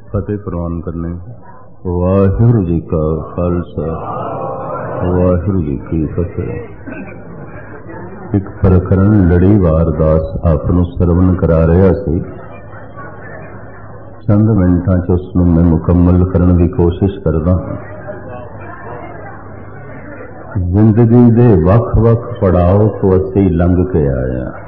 फतेह प्रवान करने। वाहिगुरू जी का खालसा, वाहिगुरू जी की फतेह। एक प्रकरण लड़ीवार दास आप नूं सरवण करा रहा सी। चंद मिनटां च उस नूं मैं मुकम्मल करने की कोशिश करदा हां। जिंदगी दे वख-वख पड़ाव तो असीं लंघ के आए हां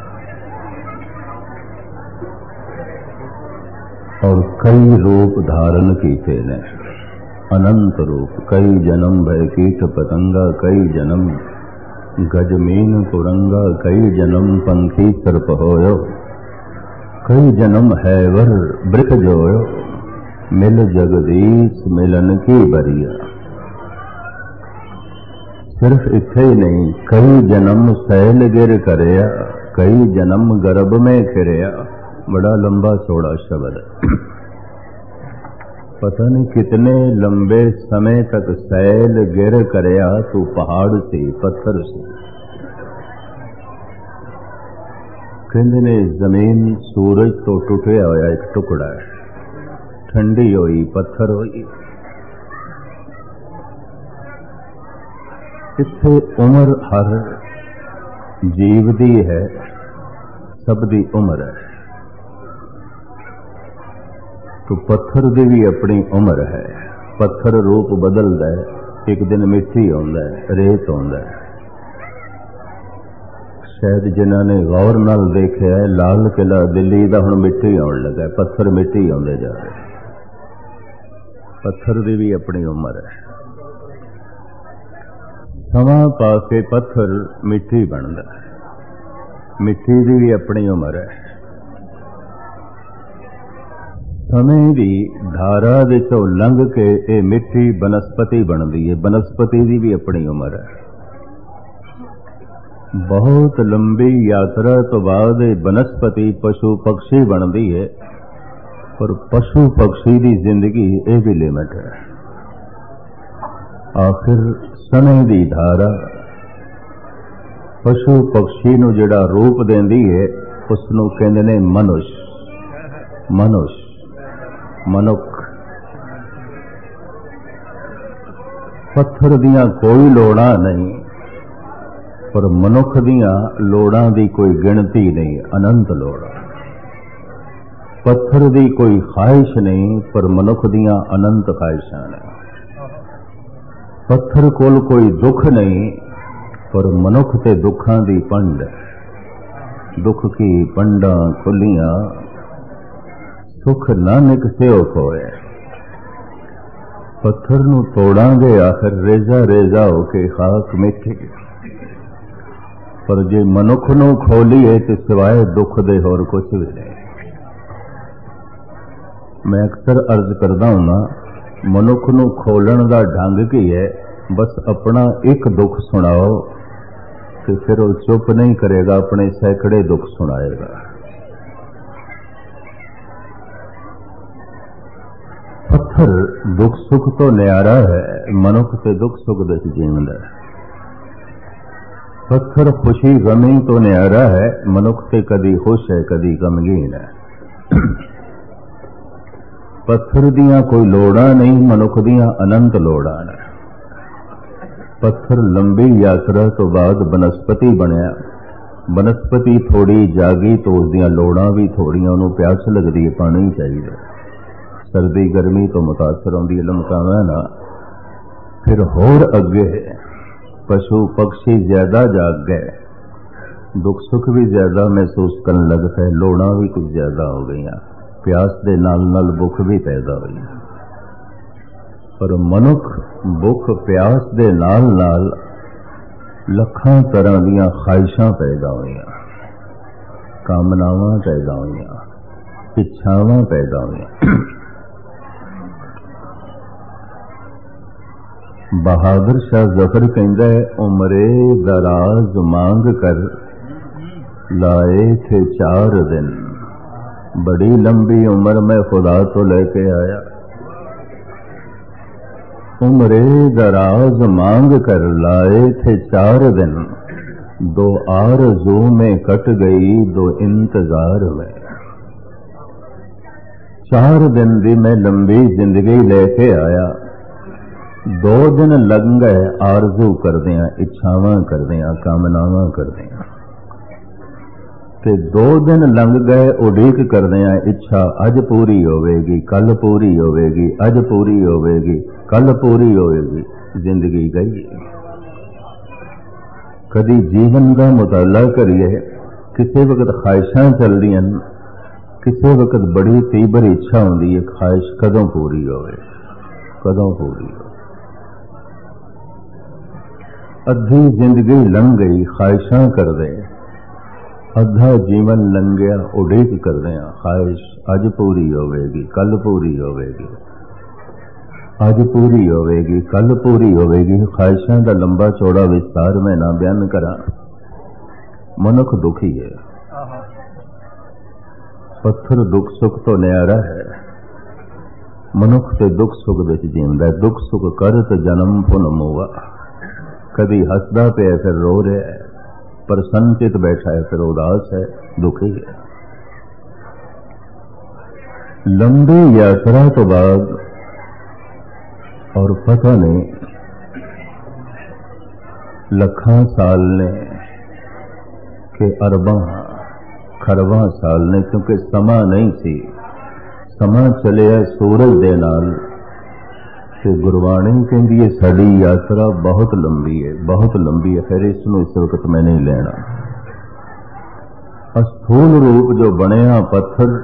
और कई रूप धारण किए ने, अनंत रूप। कई जन्म भय कीट पतंगा, कई जन्म गजमीन कुरंगा, कई जन्म पंखी सर्प होयो, कई जन्म हैवर बृख जोयो, मिल जगदीश मिलन की बरिया। सिर्फ इत्थे ही नहीं, कई जन्म सैल गिर करया, कई जन्म गर्भ में खिरया। बड़ा लंबा चौड़ा शब्द है। पता नहीं कितने लंबे समय तक सैल गिर करया तू पहाड़ से पत्थर से। कहंदे ने जमीन सूरज तो टुटिया होया एक टुकड़ा है, ठंडी होई पत्थर होई। इत्थे उम्र हर जीव दी है, सब दी उम्र है। तो पत्थर की भी अपनी उम्र है। पत्थर रूप बदलता है, एक दिन मिट्टी आउंदा है, रेत आउंदा है। शायद जिन्हों ने गौर नाल देखा है, लाल किला दिल्ली का हुण मिट्टी आउण लगा, पत्थर मिट्टी आउंदे जा रहे। पत्थर की भी अपनी उम्र है। समा पा के पत्थर मिट्टी बनता है, मिट्टी की भी अपनी उम्र है। समय की धारा विचों लंघ के ये मिट्टी बनस्पति बनती है, बनस्पति की भी अपनी उम्र है। बहुत लंबी यात्रा तो बाद बनस्पति पशु पक्षी बनती है, पर पशु पक्षी की जिंदगी ये भी लिमिट है। आखिर समय की धारा पशु पक्षी नूं जिहड़ा रूप देंदी है, उसनूं कहंदे ने मनुष्य। मनुष्य मनुख। पत्थर दियां कोई लोड़ां नहीं, पर मनुख दियां लोड़ां दी कोई गिणती नहीं, अनंत लोड़ां। पत्थर दी कोई ख्वाहिश नहीं, पर मनुख दियां अनंत ख्वाहिशां ने। पत्थर कोल कोई दुख नहीं, पर मनुख ते दुखां दी पंड। दुख की पंडां खुलियां, सुख नानक सेओ खोए। पत्थर नूं तोड़ांगे आखिर रेजा रेजा होके खाक मिठी, पर जे मनुख नूं खोलीए तो सिवाय दुख दे होर कुछ भी नहीं। मैं अक्सर अर्ज करदा हुंदा, मनुख नूं खोलण दा ढंग की है, बस अपना एक दुख सुनाओ तो फिर वो चुप नहीं करेगा, अपने सैकड़े दुख सुनाएगा। पत्थर दुख सुख तो न्यारा है, मनुख से दुख सुख दस जीवंदा है। पत्थर खुशी गमी तो न्यारा है, मनुख से कदी खुश है कदी गमगीन है। पत्थर दियां कोई लोड़ा नहीं, मनुख दियां अनंत लोड़ा ने। पत्थर लंबी यात्रा तो बाद बनस्पति बनया। बनस्पति थोड़ी जागी तो उसदियां लोड़ां भी थोड़ियां, उन्होंने प्यास लगती है, पानी चाहिए। सर्दी गर्मी तो मुतासर होंदी है, लमकावा ना। फिर होर अगे पशु पक्षी ज्यादा जाग गए, दुख सुख भी ज्यादा महसूस करने लग पे, लोड़ां भी कुछ ज्यादा हो गई, प्यास दे नाल नाल भुख भी पैदा हुई। पर मनुख भुख प्यास दे नाल नाल लखां तरह दीयां ख्वाहिशां पैदा हुई, कामनावां पैदा हुई, इच्छावां पैदा हुई। बहादुर शाह जफर कहता है, उमरे दराज मांग कर लाए थे 4 दिन। बड़ी लंबी उम्र में खुदा तो लेके आया। उम्रे दराज मांग कर लाए थे 4 दिन, 2 आरज़ू में कट गई 2 इंतजार में। 4 दिन दी मैं लंबी जिंदगी लेके आया, 2 दिन लग गए आरजू करदियां, इच्छावां करदियां, कामनावां करदियां, ते 2 दिन लंघ गए उड़ीक करदियां, इच्छा अज पूरी होवेगी, कल पूरी होवेगी, अज पूरी होवेगी, कल पूरी होवेगी। जिंदगी गई। कदी जीवन का मुताला करिए, किसी वक्त ख्वाहिशां चलदियां, किसी वक्त बड़ी तीव्र इच्छा होंदी है, ख्वाहिश कदों पूरी होवे, कदों पूरी हो। अद्धी जिंदगी लंघ गई ख्वाहिशां कर दे, अद्धा जीवन लंघिया उड़ीक करदे, ख्वाहिश अज पूरी होवेगी, कल पूरी होवेगी, अज पूरी होवेगी, कल पूरी होवेगी। ख्वाहिशां दा लंबा चौड़ा विस्तार मैं ना बयान करा। मनुख दुखी है, पत्थर दुख सुख तो न्यारा है, मनुख ते दुख सुख विच जींदा है। दुख सुख करत जन्म पुन मोआ, कभी हसदा पे फिर रो रहा है, प्रसन्न चित बैठा है फिर उदास है, दुखी है। लंबी यात्रा तो बाद और पता नहीं लखां साल ने कि अरबां खरबां साल ने, क्योंकि समा नहीं सी, समा चलिया सूरज दे नाल। ते गुरबाणी कहती है साड़ी यात्रा बहुत लंबी है, बहुत लंबी है, फिर इसनों इस वक्त मैं नहीं लेना। अस्थूल रूप जो बनया पत्थर,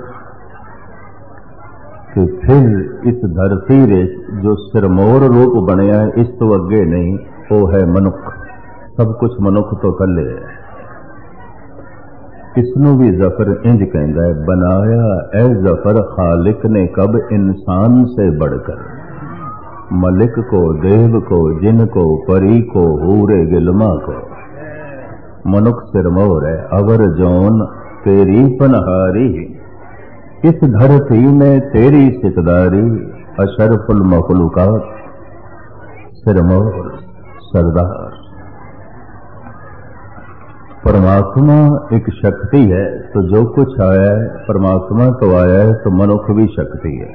कि फिर इस धरती दे जो सिरमौर रूप बनया है, इस तो अगे नहीं, वो है मनुख। सब कुछ मनुख तो थले है। इसनों भी जफर इंज कहता है, बनाया ए जफर खालिक ने कब इंसान से बढ़कर, मलिक को, देव को, जिन को, परी को, हूरे गिलमा को। मनुख सिरमौर है, अवर जौन तेरी पनहारी, इस धरती में तेरी सिकदारी। अशरफुल मखलूकात सिरमौर सरदार। परमात्मा एक शक्ति है, तो जो कुछ आया है परमात्मा तो आया है, तो मनुख भी शक्ति है।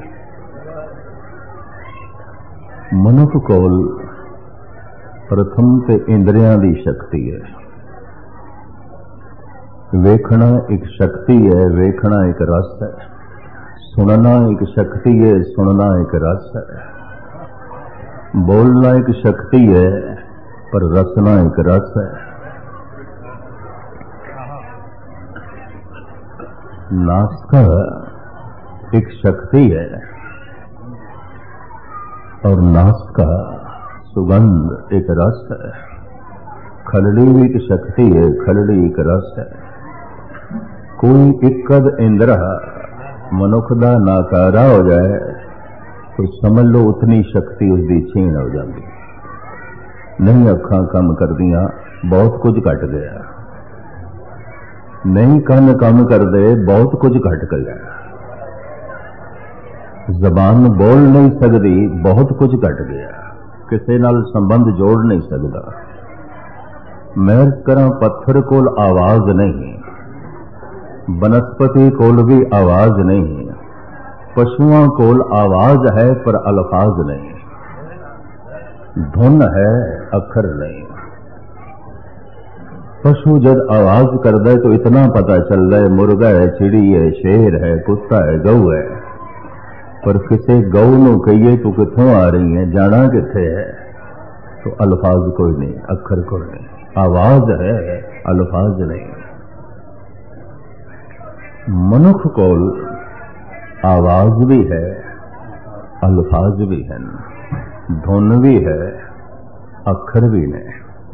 मनुख कोल प्रथम ते इंद्रियां दी शक्ति है। वेखना एक शक्ति है, वेखना एक रस है। सुनना एक शक्ति है, सुनना एक रस है। बोलना एक शक्ति है, पर रसना एक रस है। नासिका एक शक्ति है, और नास का सुगंध एक रस है। खलड़ी भी एक शक्ति है, खलड़ी एक रस है। कोई इकद इंद्र मनुख दा नाकारा हो जाए तो समझ लो उतनी शक्ति उसकी छीण हो जाती। नहीं अखां काम करदियां, बहुत कुछ घट गया। नहीं कन काम करदे, बहुत कुछ घट गया। जबान बोल नहीं सकती, बहुत कुछ घट गया। किसी नाल संबंध जोड़ नहीं सकता। मैं करा पत्थर कोल आवाज नहीं, बनस्पति कोल भी आवाज नहीं, पशुओं कोल आवाज है पर अल्फाज नहीं, धुन है अखर नहीं। पशु जब आवाज करता है तो इतना पता चलता है मुर्गा है, चिड़ी है, शेर है, कुत्ता है, गऊ है। पर किसी गऊ नूं कहिए तू कित्थों आ रही है, जाना कित्थे है, तो अल्फाज कोई नहीं, अखर कोई नहीं। आवाज है, अल्फाज नहीं। मनुख कोल आवाज भी है, अल्फाज भी हैं, धुन भी है, अखर भी ने।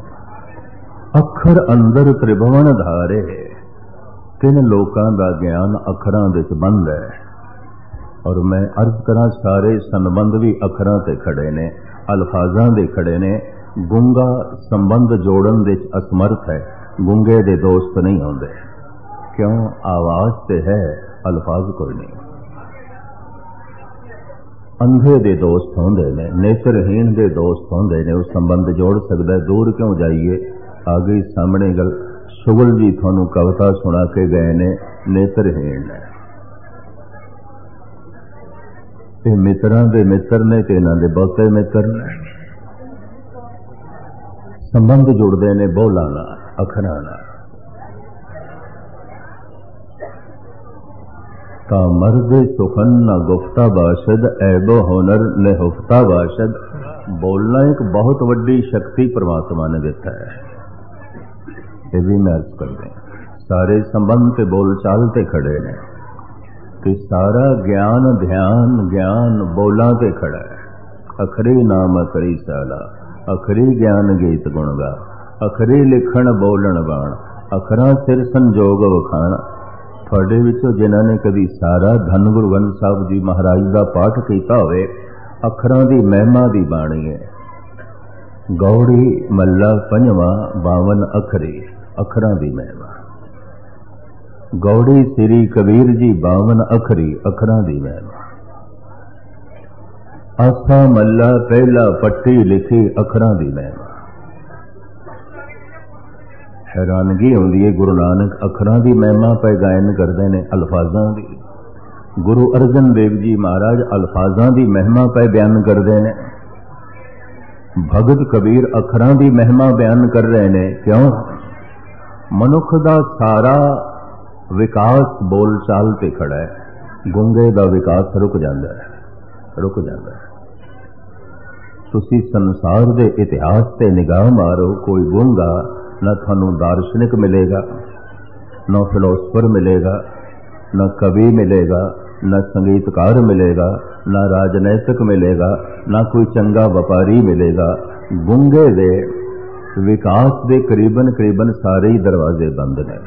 अखर अंदर त्रिभुवन धारे, 3 लोकां दा ज्ञान अखरां दे संबंध है। और मैं अर्ज करा सारे संबंध भी अखरां ते खड़े ने, अल्फाजां दे खड़े ने। गुंगा संबंध जोड़न दे असमर्थ है, गुंगे दे दोस्त नहीं होंदे। क्यों? आवाज ते है, अल्फाज कोई नहीं। अंधे दे दोस्त होंदे ने, नेत्रहीन दे दोस्त होंदे ने, वो संबंध जोड़ सकता है। दूर क्यों जाइए, आ गई सामने गल। शुगल जी थानू कविता सुना के गए ने, नेत्रहीन है। ਇਹ ਮਿੱਤਰਾਂ ਦੇ ਮਿੱਤਰ ਨੇ ਤੇ ਇਹਨਾਂ ਦੇ ਬਹੁਤੇ ਮਿੱਤਰ ਨੇ। ਸੰਬੰਧ ਜੁੜਦੇ ਨੇ ਬੋਲਾਂ ਨਾਲ, ਅੱਖਰਾਂ ਨਾਲ। ਤਾਂ ਮਰਦ ਸੁਖਨ ਨਾ ਗੁਫਤਾ ਬਾਸ਼ਦ, ਐਬੋ ਹੁਨਰ ਨਿਹੁਫਤਾ ਬਾਸ਼ਦ। ਬੋਲਣਾ ਇੱਕ ਬਹੁਤ ਵੱਡੀ ਸ਼ਕਤੀ ਪ੍ਰਮਾਤਮਾ ਨੇ ਦਿੱਤਾ ਹੈ। ਇਹ ਵੀ ਮੈਂ ਅਰਜ਼ ਕਰਦੇ ਸਾਰੇ ਸੰਬੰਧ ਤੇ ਬੋਲ ਚਾਲ ਤੇ ਖੜੇ ਨੇ ਕਿ ਸਾਰਾ ਗਿਆਨ ਗਿਆਨ ਬੋਲਾਂ ਤੇ ਖੜਾ ਹੈ। ਅਖਰੀ ਨਾਮ ਅਖਰੀ ਸਾਲਾ, ਅਖਰੀ ਗਿਆਨ ਗੀਤ ਗੁਣ ਗਾ, ਅਖਰੀ ਲਿਖਣ ਬੋਲਣ ਬਾਣ, ਅਖਰਾਂ ਸਿਰ ਸੰਜੋਗ ਵਖਾਣ। ਤੁਹਾਡੇ ਵਿੱਚੋਂ ਜਿਨ੍ਹਾਂ ਨੇ ਕਦੀ ਸਾਰਾ ਧੰਨ ਗੁਰੂ ਗ੍ਰੰਥ ਸਾਹਿਬ ਜੀ ਮਹਾਰਾਜ ਦਾ ਪਾਠ ਕੀਤਾ ਹੋਵੇ, ਅੱਖਰਾਂ ਦੀ ਮਹਿਮਾ ਦੀ ਬਾਣੀ ਹੈ। ਗੌੜੀ ਮੱਲਾ ਪੰਜਵਾਂ 52 ਅੱਖਰੀ, ਅੱਖਰਾਂ ਦੀ ਮਹਿਮਾ। ਗੌੜੀ ਸ੍ਰੀ ਕਬੀਰ ਜੀ 52 ਅੱਖਰੀ, ਅੱਖਰਾਂ ਦੀ ਮਹਿਮਾ। ਆਸਾ ਮੱਲਾ ਪਹਿਲਾ ਪੱਟੀ ਲਿਖੀ, ਅੱਖਰਾਂ ਦੀ ਮਹਿਮਾ। हैरानगी होंदी है, गुरु नानक अखरां दी महिमा पे गायन करते हैं, अल्फाजां दी। गुरु अर्जन देव जी महाराज अल्फाजां दी महिमा पे बयान करते हैं। भगत कबीर अखरां दी महिमा बयान कर रहे हैं। क्यों? मनुख दा सारा विकास बोल चाल ते खड़ा है। गुंगे दा विकास रुक जाता है, रुक जाता है। तुसी संसार दे इतिहास ते निगाह मारो, कोई गूंगा न थानू दार्शनिक मिलेगा, न फिलोसफर मिलेगा, न कवि मिलेगा, न संगीतकार मिलेगा, न राजनैतिक मिलेगा, न कोई चंगा व्यापारी मिलेगा। गुंगे दे विकास दे करीबन करीबन सारे ही दरवाजे बंद ने,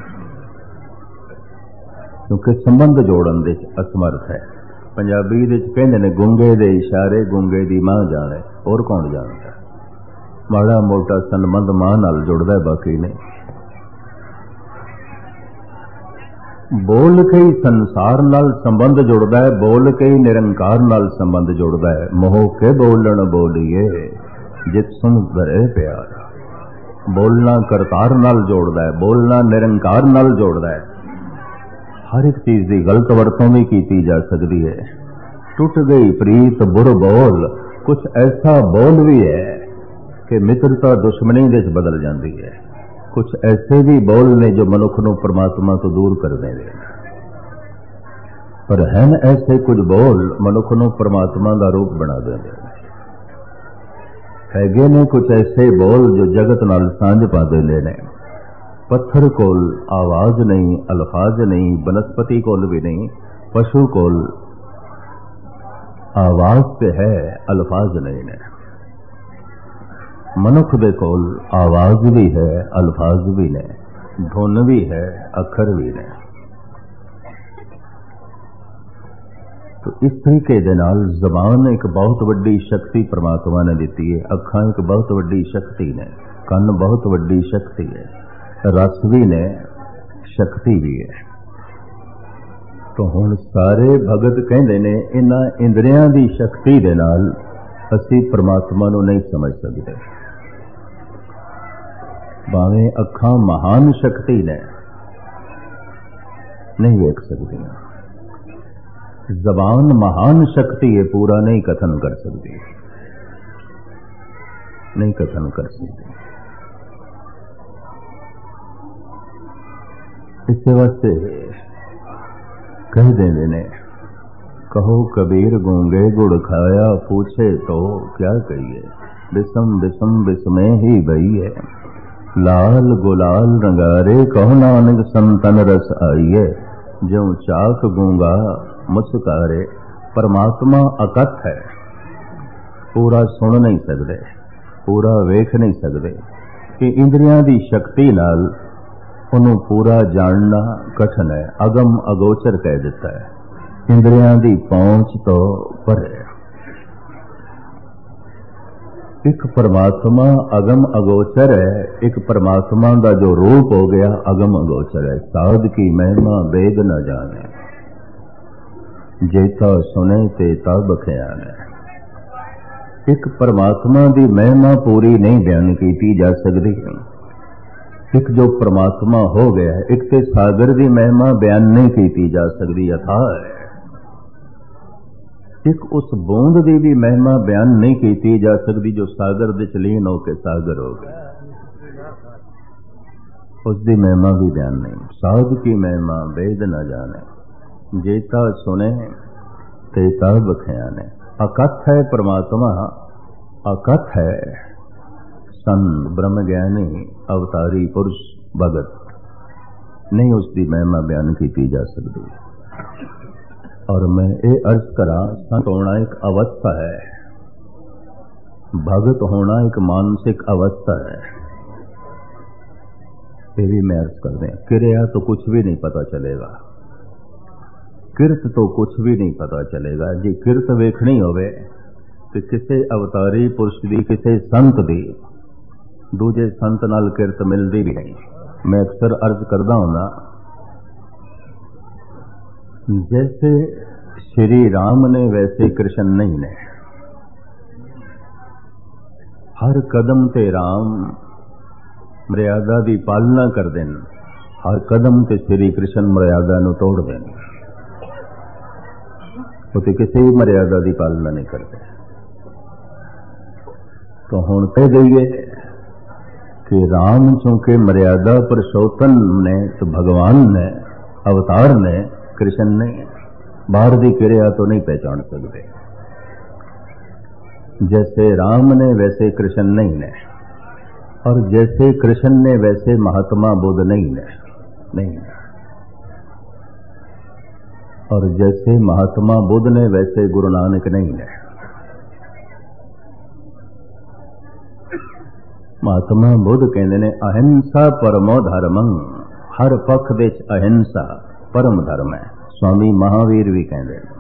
क्योंकि संबंध जोड़न दे असमर्थ है। पंजाबी दे कहंदे ने गुंगे दे इशारे गुंगे दी मां जाने, और कौन जानता। माड़ा मोटा संबंध मां नाल जुड़दा, बाकी नहीं। बोल के ही संसार नाल संबंध जुड़दा है, बोल के ही निरंकार नाल संबंध जुड़दा है। मोह के बोलण बोलिए जित सुन भरे प्यार। बोलना करतार नाल जोड़दा है, बोलना निरंकार नाल जोड़दा है। हर एक चीज की गलत वरतों भी की जा सकती है। टुट गई प्रीत बुर बोल, कुछ ऐसा बोल भी है कि मित्रता दुश्मनी दे बदल जाती है। कुछ ऐसे भी बोल ने जो मनुख को परमात्मा तो दूर कर देंगे, पर हैं ऐसे कुछ बोल मनुख को परमात्मा का रूप बना देंगे। हैगे ने कुछ ऐसे बोल जो जगत नाल सांझ पा देंगे ने। पत्थर कोल आवाज नहीं, अल्फाज नहीं, बनस्पति कोल भी नहीं, पशु कोल आवाज से है, अल्फाज नहीं ने। मनुख दे कोल आवाज भी है, अल्फाज भी ने, धुन भी है, अखर भी ने। तो इस तरीके दे नाल जबान एक बहुत वड्डी शक्ति परमात्मा ने दी है। अखां एक बहुत वड्डी शक्ति ने, कन बहुत वड्डी शक्ति है, रस भी ने, शक्ति भी है। तो हुण सारे भगत कहंदे ने इन्हां इंद्रियां दी शक्ति दे नाल असीं परमात्मा नूं नहीं समझ सकते। भावें अखां महान शक्ति ने नहीं वेख सकती, जबान महान शक्ति है, पूरा नहीं कथन कर सकती, नहीं कथन कर सकती। इस वास्ते कह देंगे ने, कहो कबीर गूंगे गुड़ खाया, पूछे तो क्या कहिए। बिसम बिसम बिसमें ही बही है, लाल गुलाल रंगारे, कहो नानक संतन रस आइए। ज्यों चाक गूंगा मुस्कारे। परमात्मा अकथ है, पूरा सुन नहीं सकते, पूरा वेख नहीं सकते। कि इंद्रियां दी शक्ति नाल उन्हों पूरा जानना कठिन है। अगम अगोचर कह दिता है, इंद्रियां दी पहुंच तो परे। एक परमात्मा अगम अगोचर है, एक परमात्मा का जो रूप हो गया अगम अगोचर है। साध की महिमा वेद न जाने, जेता सुने तेता बख्यान है। एक परमात्मा की महिमा पूरी नहीं बयान की जा सकती। एक जो परमात्मा हो गया है, एक ते सागर की महिमा बयान नहीं की जा सकती, अथाह है। एक उस बूंद की भी महिमा बयान नहीं की जा सकती जो सागर दे चलीन होके सागर हो गई। उसकी महिमा भी बयान नहीं। साध की महिमा वेद न जाने, जेता सुने तेता बखिया ने। अकथ है परमात्मा, अकथ है संत ब्रह्म ज्ञानी अवतारी पुरुष भगत, नहीं उसकी महिमा बयान की जा सकती। और मैं ये अर्ज करा, संत होना एक अवस्था है, भगत होना एक मानसिक अवस्था है। ये भी मैं अर्ज कर दें, क्रिया तो कुछ भी नहीं पता चलेगा, किरत तो कुछ भी नहीं पता चलेगा। जी किरत वेखनी होवे तो किसी अवतारी पुरुष की, किसी संत की, दूजे संत नाल किरत मिलती भी नहीं। मैं अक्सर अर्ज करता हूं, जैसे श्री राम ने वैसे कृष्ण नहीं ने। हर कदम ते राम मर्यादा की पालना कर देन, हर कदम ते श्री कृष्ण मर्यादा नूं तोड़ देन। वो तो किसी मर्यादा की पालना नहीं करते। तो हुण कह दईए कि राम चूंकि मर्यादा पुरुषोत्तम ने, तो भगवान ने, अवतार ने, कृष्ण ने, बाहर की क्रिया तो नहीं पहचान सकते। जैसे राम ने वैसे कृष्ण नहीं ने, और जैसे कृष्ण ने वैसे महात्मा बुद्ध नहीं ने। और जैसे महात्मा बुद्ध ने वैसे गुरु नानक नहीं ने। महात्मा बुद्ध कहते ने अहिंसा परमो धर्मं, हर पक्ष दे अहिंसा परम धर्म है। स्वामी महावीर भी कहते हैं।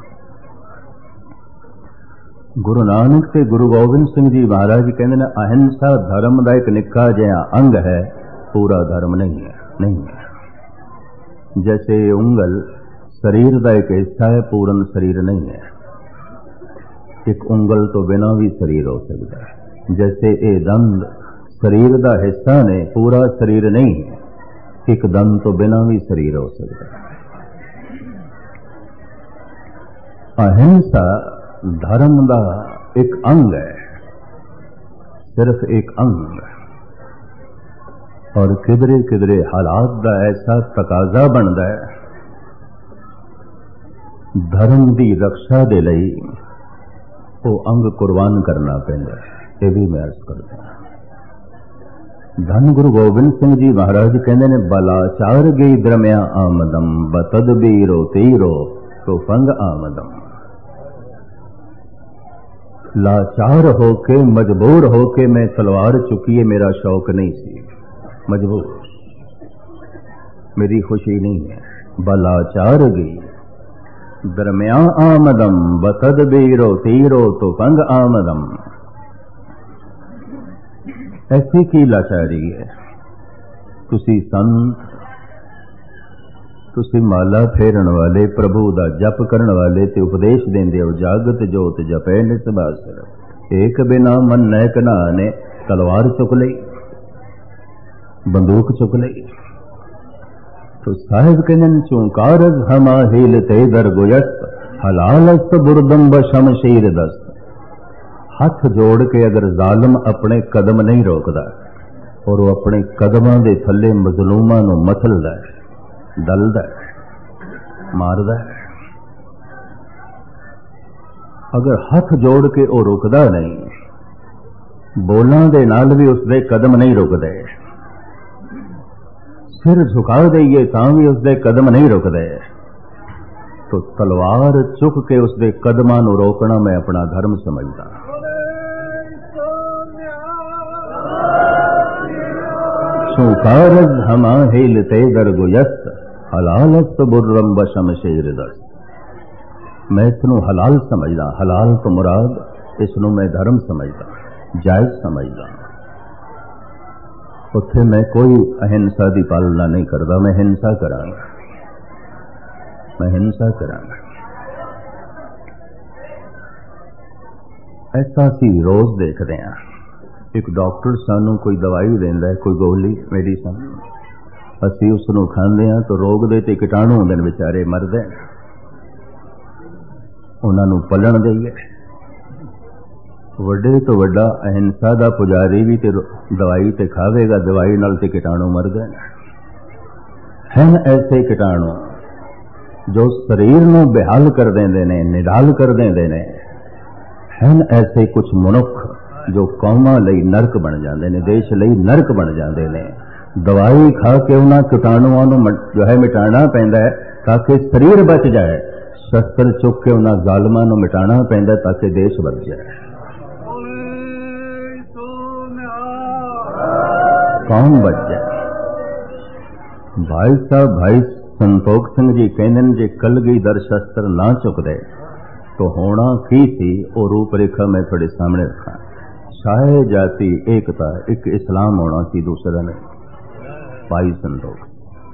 गुरु नानक ते गुरु गोबिंद सिंह जी महाराज कहते हैं अहिंसा धर्म का एक निक्का जिहा अंग है, पूरा धर्म नहीं है। जैसे उंगल शरीर का एक हिस्सा है, पूर्ण शरीर नहीं है। एक उंगल तो बिना भी शरीर हो सकता है। जैसे ये दंद शरीर का हिस्सा ने, पूरा शरीर नहीं है। एक दंद तो बिना भी शरीर हो सकता है। अहिंसा धर्म का एक अंग है, सिर्फ एक अंग। और किधरे किधरे हालात का ऐसा तकाजा बनता है, धर्म की रक्षा के लिए वो अंग कुर्बान करना पैंदा है। ये भी मैं अर्ज करता हूं। धन गुरु गोबिंद सिंह जी महाराज कहते ने बलाचार गई द्रम्या आमदम, बतद बीरो तीरो तो फंग आमदम। लाचार होके मजबूर होके मैं तलवार चुकी, मेरा शौक नहीं सी, मजबूर, मेरी खुशी नहीं है। बलाचार गई दरम्या आमदम, बतद बीरो तीरो तो फंग आमदम। ऐसी की लाचारी है। तुसी संत, तुसी माला फेरन वाले, प्रभु दा जप करन वाले ते उपदेश देंदे हो, जागत जोत जपै निसबासर, एक बिना मन नैक ने। तलवार चुक लई, बंदूक चुक लई। तो साहिब कहन चूंकारज हमा हील ते दर गुयस्त, हलालस्त बुरदम शमशीर दस्त। हाथ जोड़ के अगर जालम अपने कदम नहीं रोकता और वो अपने कदमां दे थले मजलूमां नूं मथलदा है, दलदा है, मारदा है, अगर हाथ जोड़ के वो रुकदा नहीं, बोलां दे नाल भी उसदे कदम नहीं रुकदे, सिर झुका दईए तां भी उसदे कदम नहीं रुकदे, तो तलवार चुक के उसदे कदमां नूं रोकना मैं अपना धर्म समझदा। सुकारज हमा हेल ते दर गुयस्त, हलालस्त बुर्रम शमशीर दस्त। मैं इसनू हलाल समझदा, हलाल तो मुराद इसनू मैं धर्म समझदा, जायज समझदा। उत्थे मैं कोई अहिंसा की पालना नहीं करता, मैं हिंसा करांगा, मैं हिंसा करांगा। ऐसा सी रोज देखते हैं। एक डॉक्टर सानू कोई दवाई देंदा है, कोई गोली मेडिसन, असी उसनू खांदे हैं तो रोग दे ते कीटाणु होंदे ने, बेचारे मरदे। ਉਹਨਾਂ ਨੂੰ ਪਲਣ ਦਈਏ। ਵੱਡੇ ਤੋਂ ਵੱਡਾ ਅਹਿੰਸਾ ਦਾ ਪੁਜਾਰੀ ਵੀ ਤੇ ਦਵਾਈ ਤੇ ਖਾਵੇਗਾ, ਦਵਾਈ ਨਾਲ ਤੇ ਕੀਟਾਣੂ ਮਰ ਗਏ। ਹਨ ਐਸੇ ਕੀਟਾਣੂ ਜੋ ਸਰੀਰ ਨੂੰ ਬੇਹਾਲ ਕਰ ਦਿੰਦੇ ਨੇ, ਨਿਢਾਲ ਕਰ ਦਿੰਦੇ ਨੇ। ਹਨ ਐਸੇ ਕੁਝ ਮਨੁੱਖ ਜੋ ਕੌਮਾਂ ਲਈ ਨਰਕ ਬਣ ਜਾਂਦੇ ਨੇ, ਦੇਸ਼ ਲਈ ਨਰਕ ਬਣ ਜਾਂਦੇ ਨੇ। ਦਵਾਈ ਖਾ ਕੇ ਉਹਨਾਂ ਕੀਟਾਣੂਆਂ ਨੂੰ ਜੋ ਹੈ ਮਿਟਾਉਣਾ ਪੈਂਦਾ ਹੈ ਤਾਂ ਕਿ ਸਰੀਰ ਬਚ ਜਾਏ। ਸ਼ਸਤਰ ਚੁੱਕ ਕੇ ਉਹਨਾਂ ਜ਼ਾਲਮਾਂ ਨੂੰ ਮਿਟਾਉਣਾ ਪੈਂਦਾ ਤਾਂ ਕਿ ਦੇਸ਼ ਬਚ ਜਾਏ, ਕੌਮ ਬਚ ਜਾਏ। ਭਾਈ ਸਾਹਿਬ ਭਾਈ ਸੰਤੋਖ ਸਿੰਘ ਜੀ ਕਹਿੰਦੇ ਨੇ, ਜੇ ਕਲਗੀਧਰ ਸ਼ਸਤਰ ਨਾ ਚੁੱਕਦੇ ਤਾਂ ਹੋਣਾ ਕੀ ਸੀ, ਉਹ ਰੂਪ ਰੇਖਾ ਮੈਂ ਤੁਹਾਡੇ ਸਾਹਮਣੇ ਰੱਖਾਂ। ਛਾਏ ਜਾਤੀ ਏਕਤਾ, ਇੱਕ ਇਸਲਾਮ ਹੋਣਾ ਸੀ, ਦੂਸਰਾ ਨਹੀਂ। ਭਾਈ ਸੰਤੋਖ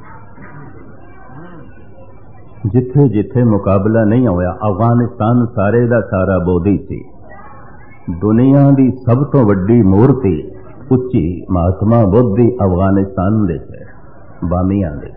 ਜਿੱਥੇ ਜਿੱਥੇ ਮੁਕਾਬਲਾ ਨਹੀਂ ਹੋਇਆ, ਅਫਗਾਨਿਸਤਾਨ ਸਾਰੇ ਦਾ ਸਾਰਾ ਬੋਧੀ ਸੀ। ਦੁਨੀਆ ਦੀ ਸਭ ਤੋਂ ਵੱਡੀ ਮੂਰਤੀ ਉੱਚੀ ਮਹਾਤਮਾ ਬੁੱਧ ਦੀ ਅਫਗਾਨਿਸਤਾਨ ਦੇ ਬਾਮੀਆਂ ਦੇ।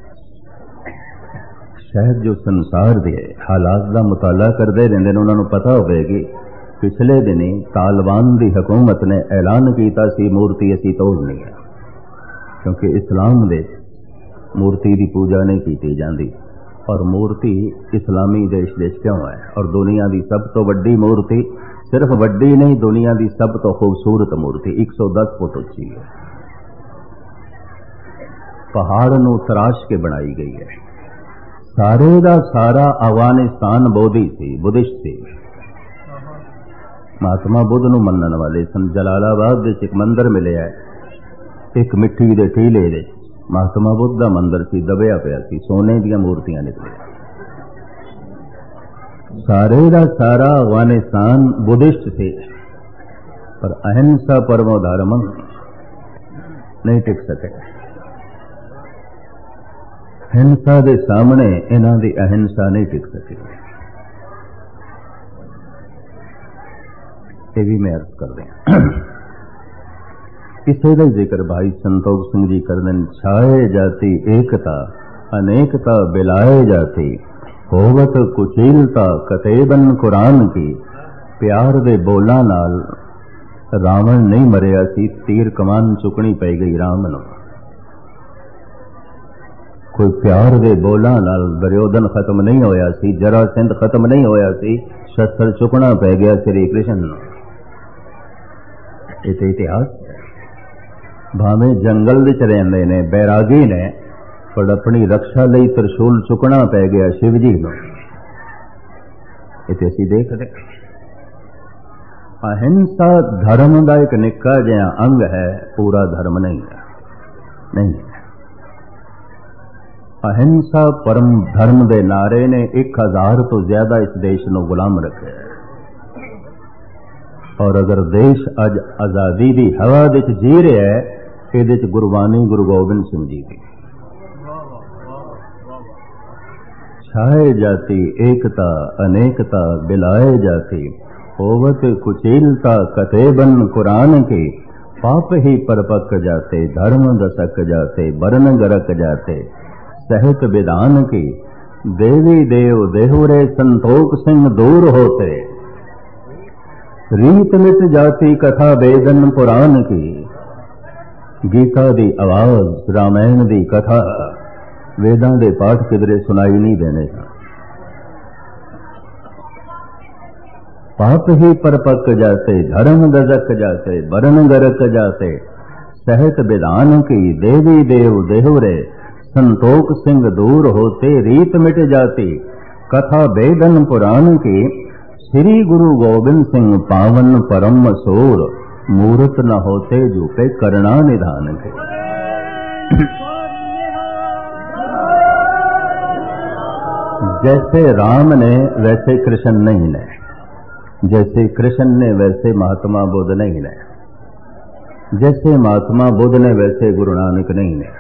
ਸ਼ਾਇਦ ਜੋ ਸੰਸਾਰ ਦੇ ਹਾਲਾਤ ਦਾ ਮੁਤਾਲਾ ਕਰਦੇ ਰਹਿੰਦੇ ਨੇ, ਉਹਨਾਂ ਨੂੰ ਪਤਾ ਹੋਵੇਗੀ ਪਿਛਲੇ ਦਿਨੀ ਤਾਲਿਬਾਨ ਦੀ ਹਕੂਮਤ ਨੇ ਐਲਾਨ ਕੀਤਾ ਸੀ ਮੂਰਤੀ ਅਸੀਂ ਤੋੜਨੀ ਹੈ, ਕਿਉਂਕਿ ਇਸਲਾਮ ਦੇ ਮੂਰਤੀ ਦੀ ਪੂਜਾ ਨਹੀਂ ਕੀਤੀ ਜਾਂਦੀ। ਔਰ ਮੂਰਤੀ ਇਸਲਾਮੀ ਦੇਸ਼ ਵਿੱਚ ਕਿਉਂ ਹੈ? ਔਰ ਦੁਨੀਆ ਦੀ ਸਭ ਤੋਂ ਵੱਡੀ ਮੂਰਤੀ, ਸਿਰਫ ਵੱਡੀ ਨਹੀਂ, ਦੁਨੀਆ ਦੀ ਸਭ ਤੋਂ ਖੂਬਸੂਰਤ ਮੂਰਤੀ 110 ਫੁੱਟ ਉੱਚੀ ਹੈ, ਪਹਾੜ ਨੂੰ ਤਰਾਸ਼ ਕੇ ਬਣਾਈ ਗਈ ਹੈ। ਸਾਰੇ ਦਾ ਸਾਰਾ ਅਫਗਾਨਿਸਤਾਨ ਬੋਧੀ ਸੀ, ਬੁੱਧਿਸਟ ਸੀ, ਮਹਾਤਮਾ ਬੁੱਧ ਨੂੰ ਮੰਨਣ ਵਾਲੇ ਸਨ। ਜਲਾਲਾਬਾਦ ਵਿੱਚ ਇੱਕ ਮੰਦਰ ਮਿਲਿਆ, ਇੱਕ ਮਿੱਟੀ ਦੇ ਟੀਲੇ ਦੇ ਮਹਾਤਮਾ ਬੁੱਧ ਦਾ ਮੰਦਰ ਸੀ, ਦਬਿਆ ਪਿਆ ਸੀ, ਸੋਨੇ ਦੀਆਂ ਮੂਰਤੀਆਂ ਨਿਕਲੀਆਂ। ਸਾਰੇ ਦਾ ਸਾਰਾ ਅਫਗਾਨਿਸਤਾਨ ਬੁੱਧਿਸਟ ਸੀ, ਪਰ ਅਹਿੰਸਾ ਪਰਮੋ ਧਰਮ ਨਹੀਂ ਟਿਕ ਸਕੇ। ਹਿੰਸਾ ਦੇ ਸਾਹਮਣੇ ਇਹਨਾਂ ਦੀ ਅਹਿੰਸਾ ਨਹੀਂ ਟਿਕ ਸਕੀ। ਇਹ ਵੀ ਮੈਂ ਅਰਜ਼ ਕਰਦੇ ਹਾਂ। ਇਸੇ ਦਾ ਜ਼ਿਕਰ ਭਾਈ ਸੰਤੋਖ ਸਿੰਘ ਜੀ ਕਰਦੇ ਨੇ। ਛਾਏ ਜਾਤੀ ਏਕਤਾ, ਅਨੇਕਤਾ ਬਿਲਾਏ ਜਾਤੀ, ਹੋਵਤ ਕੁਚੀਲਤਾ ਕਤੇਬਨ ਕੁਰਾਨ ਕੀ। ਪਿਆਰ ਦੇ ਬੋਲਾਂ ਨਾਲ ਰਾਵਣ ਨਹੀਂ ਮਰਿਆ ਸੀ, ਤੀਰ ਕਮਾਨ ਚੁੱਕਣੀ ਪੈ ਗਈ ਰਾਮ ਨੂੰ। ਕੋਈ ਪਿਆਰ ਦੇ ਬੋਲਾਂ ਨਾਲ ਦੁਰਯੋਧਨ ਖਤਮ ਨਹੀਂ ਹੋਇਆ ਸੀ, ਜਰਾਸੰਧ ਖਤਮ ਨਹੀਂ ਹੋਇਆ ਸੀ, ਸ਼ਸਤਰ ਚੁੱਕਣਾ ਪੈ ਗਿਆ ਸ਼੍ਰੀ ਕ੍ਰਿਸ਼ਨ ਨੂੰ। ਇਹ ਤੇ ਇਤਿਹਾਸ ਹੈ। ਭਾਵੇਂ ਜੰਗਲ ਵਿੱਚ ਰਹਿੰਦੇ ਨੇ, ਬੈਰਾਗੀ ਨੇ, ਪਰ ਆਪਣੀ ਰੱਖਿਆ ਲਈ ਤਰਸ਼ੂਲ ਚੁੱਕਣਾ ਪੈ ਗਿਆ ਸ਼ਿਵ ਜੀ ਨੂੰ। ਇਹ ਤੇ ਅਸੀਂ ਦੇਖਦੇ। ਅਹਿੰਸਾ ਧਰਮ ਦਾ ਇੱਕ ਨਿੱਕਾ ਜਿਹਾ ਅੰਗ ਹੈ, ਪੂਰਾ ਧਰਮ ਨਹੀਂ ਹੈ। ਨਹੀਂ, ਅਹਿੰਸਾ ਪਰਮ ਧਰਮ ਦੇ ਨਾਰੇ ਨੇ 1000 ਤੋਂ ਜ਼ਿਆਦਾ ਇਸ ਦੇਸ਼ ਨੂੰ ਗੁਲਾਮ ਰੱਖਿਆ। ਔਰ ਅਗਰ ਦੇਸ਼ ਅੱਜ ਆਜ਼ਾਦੀ ਦੀ ਹਵਾ ਵਿੱਚ ਜੀ ਰਿਹਾ ਹੈ, ਇਹਦੇ ਚ ਗੁਰਬਾਣੀ ਗੁਰੂ ਗੋਬਿੰਦ ਸਿੰਘ ਜੀ ਦੀ। ਛਾਏ ਜਾਤੀ ਏਕਤਾ ਅਨੇਕਤਾ ਬਿਲਾਏ ਜਾਤੀ, होवत कुचीलता कतेबन कुरान के। पाप ही परपक जाते, धर्म दशक जाते, वर्ण गरक जाते, सहत विधान की। देवी देव देहुरे संतोख सिंह दूर होते, रीत मिट जाती कथा वेदन पुराण की। गीता दी आवाज, रामायण दी कथा, वेदां दे पाठ किधरे सुनाई नहीं देने। पाप ही परपक जाते, धर्म दजक जाते, वर्ण गरक जाते, सहत विधान की। देवी देव देहुरे संतोख सिंह दूर होते, रीत मिट जाती कथा वेदन पुराण की। श्री गुरु गोबिंद सिंह पावन परम सोर, मूर्त न होते झूठे करना निधान के। जैसे राम ने वैसे कृष्ण नहीं ने, जैसे कृष्ण ने वैसे महात्मा बुद्ध नहीं ने, जैसे महात्मा बुद्ध ने वैसे गुरु नानक नहीं ने,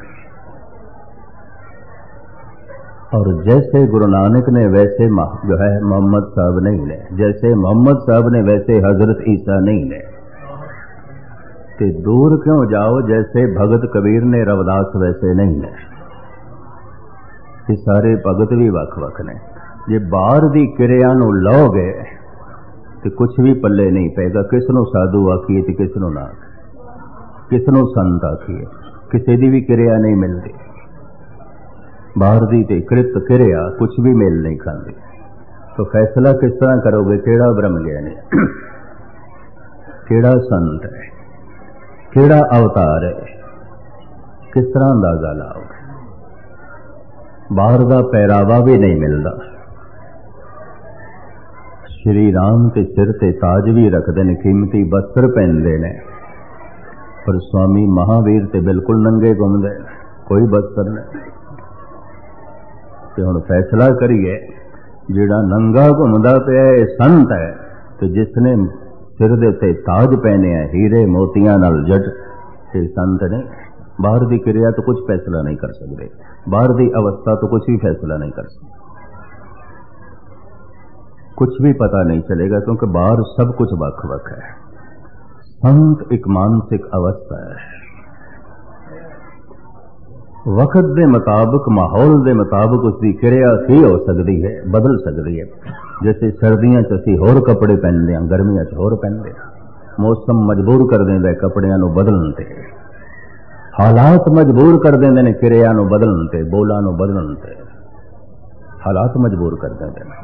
और जैसे गुरु नानक ने वैसे जो है मोहम्मद साहब नहीं ने, जैसे मोहम्मद साहब ने वैसे हजरत ईसा नहीं ने। ते दूर क्यों जाओ, जैसे भगत कबीर ने रविदास वैसे नहीं ने। ये सारे भगत भी वख वख ने। जे बाहर की क्रिया नूं लओगे तो कुछ भी पल्ले नहीं पेगा। किसनों साधु आखिए तो किसनों ना, किसनों संत आखिए, किसी की भी क्रिया नहीं मिलती। बाहर की ते कृत क्रिया कुछ भी मेल नहीं खाती। तो फैसला किस तरह करोगे केड़ा ब्रह्म ज्ञानी, केड़ा संत है, केड़ा अवतार है, किस तरह अंदाजा लाओगे। बाहर का पहरावा भी नहीं मिलता। श्री राम के सिर ते ताज भी रखते हैं, कीमती वस्त्र पहनते हैं, पर स्वामी महावीर ते बिल्कुल नंगे घूमते, कोई वस्त्र नहीं। तो हुण फैसला करिए, जिहड़ा नंगा घूमदा पिया है संत है, तो जिसने सिर दे उत्ते ताज पहने है हीरे मोतियां नाल जट, ये संत नहीं। बाहर की क्रिया तो कुछ फैसला नहीं कर सकते, बाहर की अवस्था तो कुछ भी फैसला नहीं कर सकते, कुछ भी पता नहीं चलेगा, क्योंकि बाहर सब कुछ वख वख है। संत एक मानसिक अवस्था है, वक्त के मुताबिक माहौल के मुताबिक उसकी क्रिया की हो सकती है, बदल सकती है। जैसे सर्दियों असीं होर कपड़े पहनते हैं, गर्मियों होर पहनते हैं, मौसम मजबूर कर देंदा कपड़ियां नूं बदलण ते, हालात मजबूर कर देंदे ने क्रिया नूं बदलण ते, बोलां नूं बदलण ते, हालात मजबूर कर देंदे ने।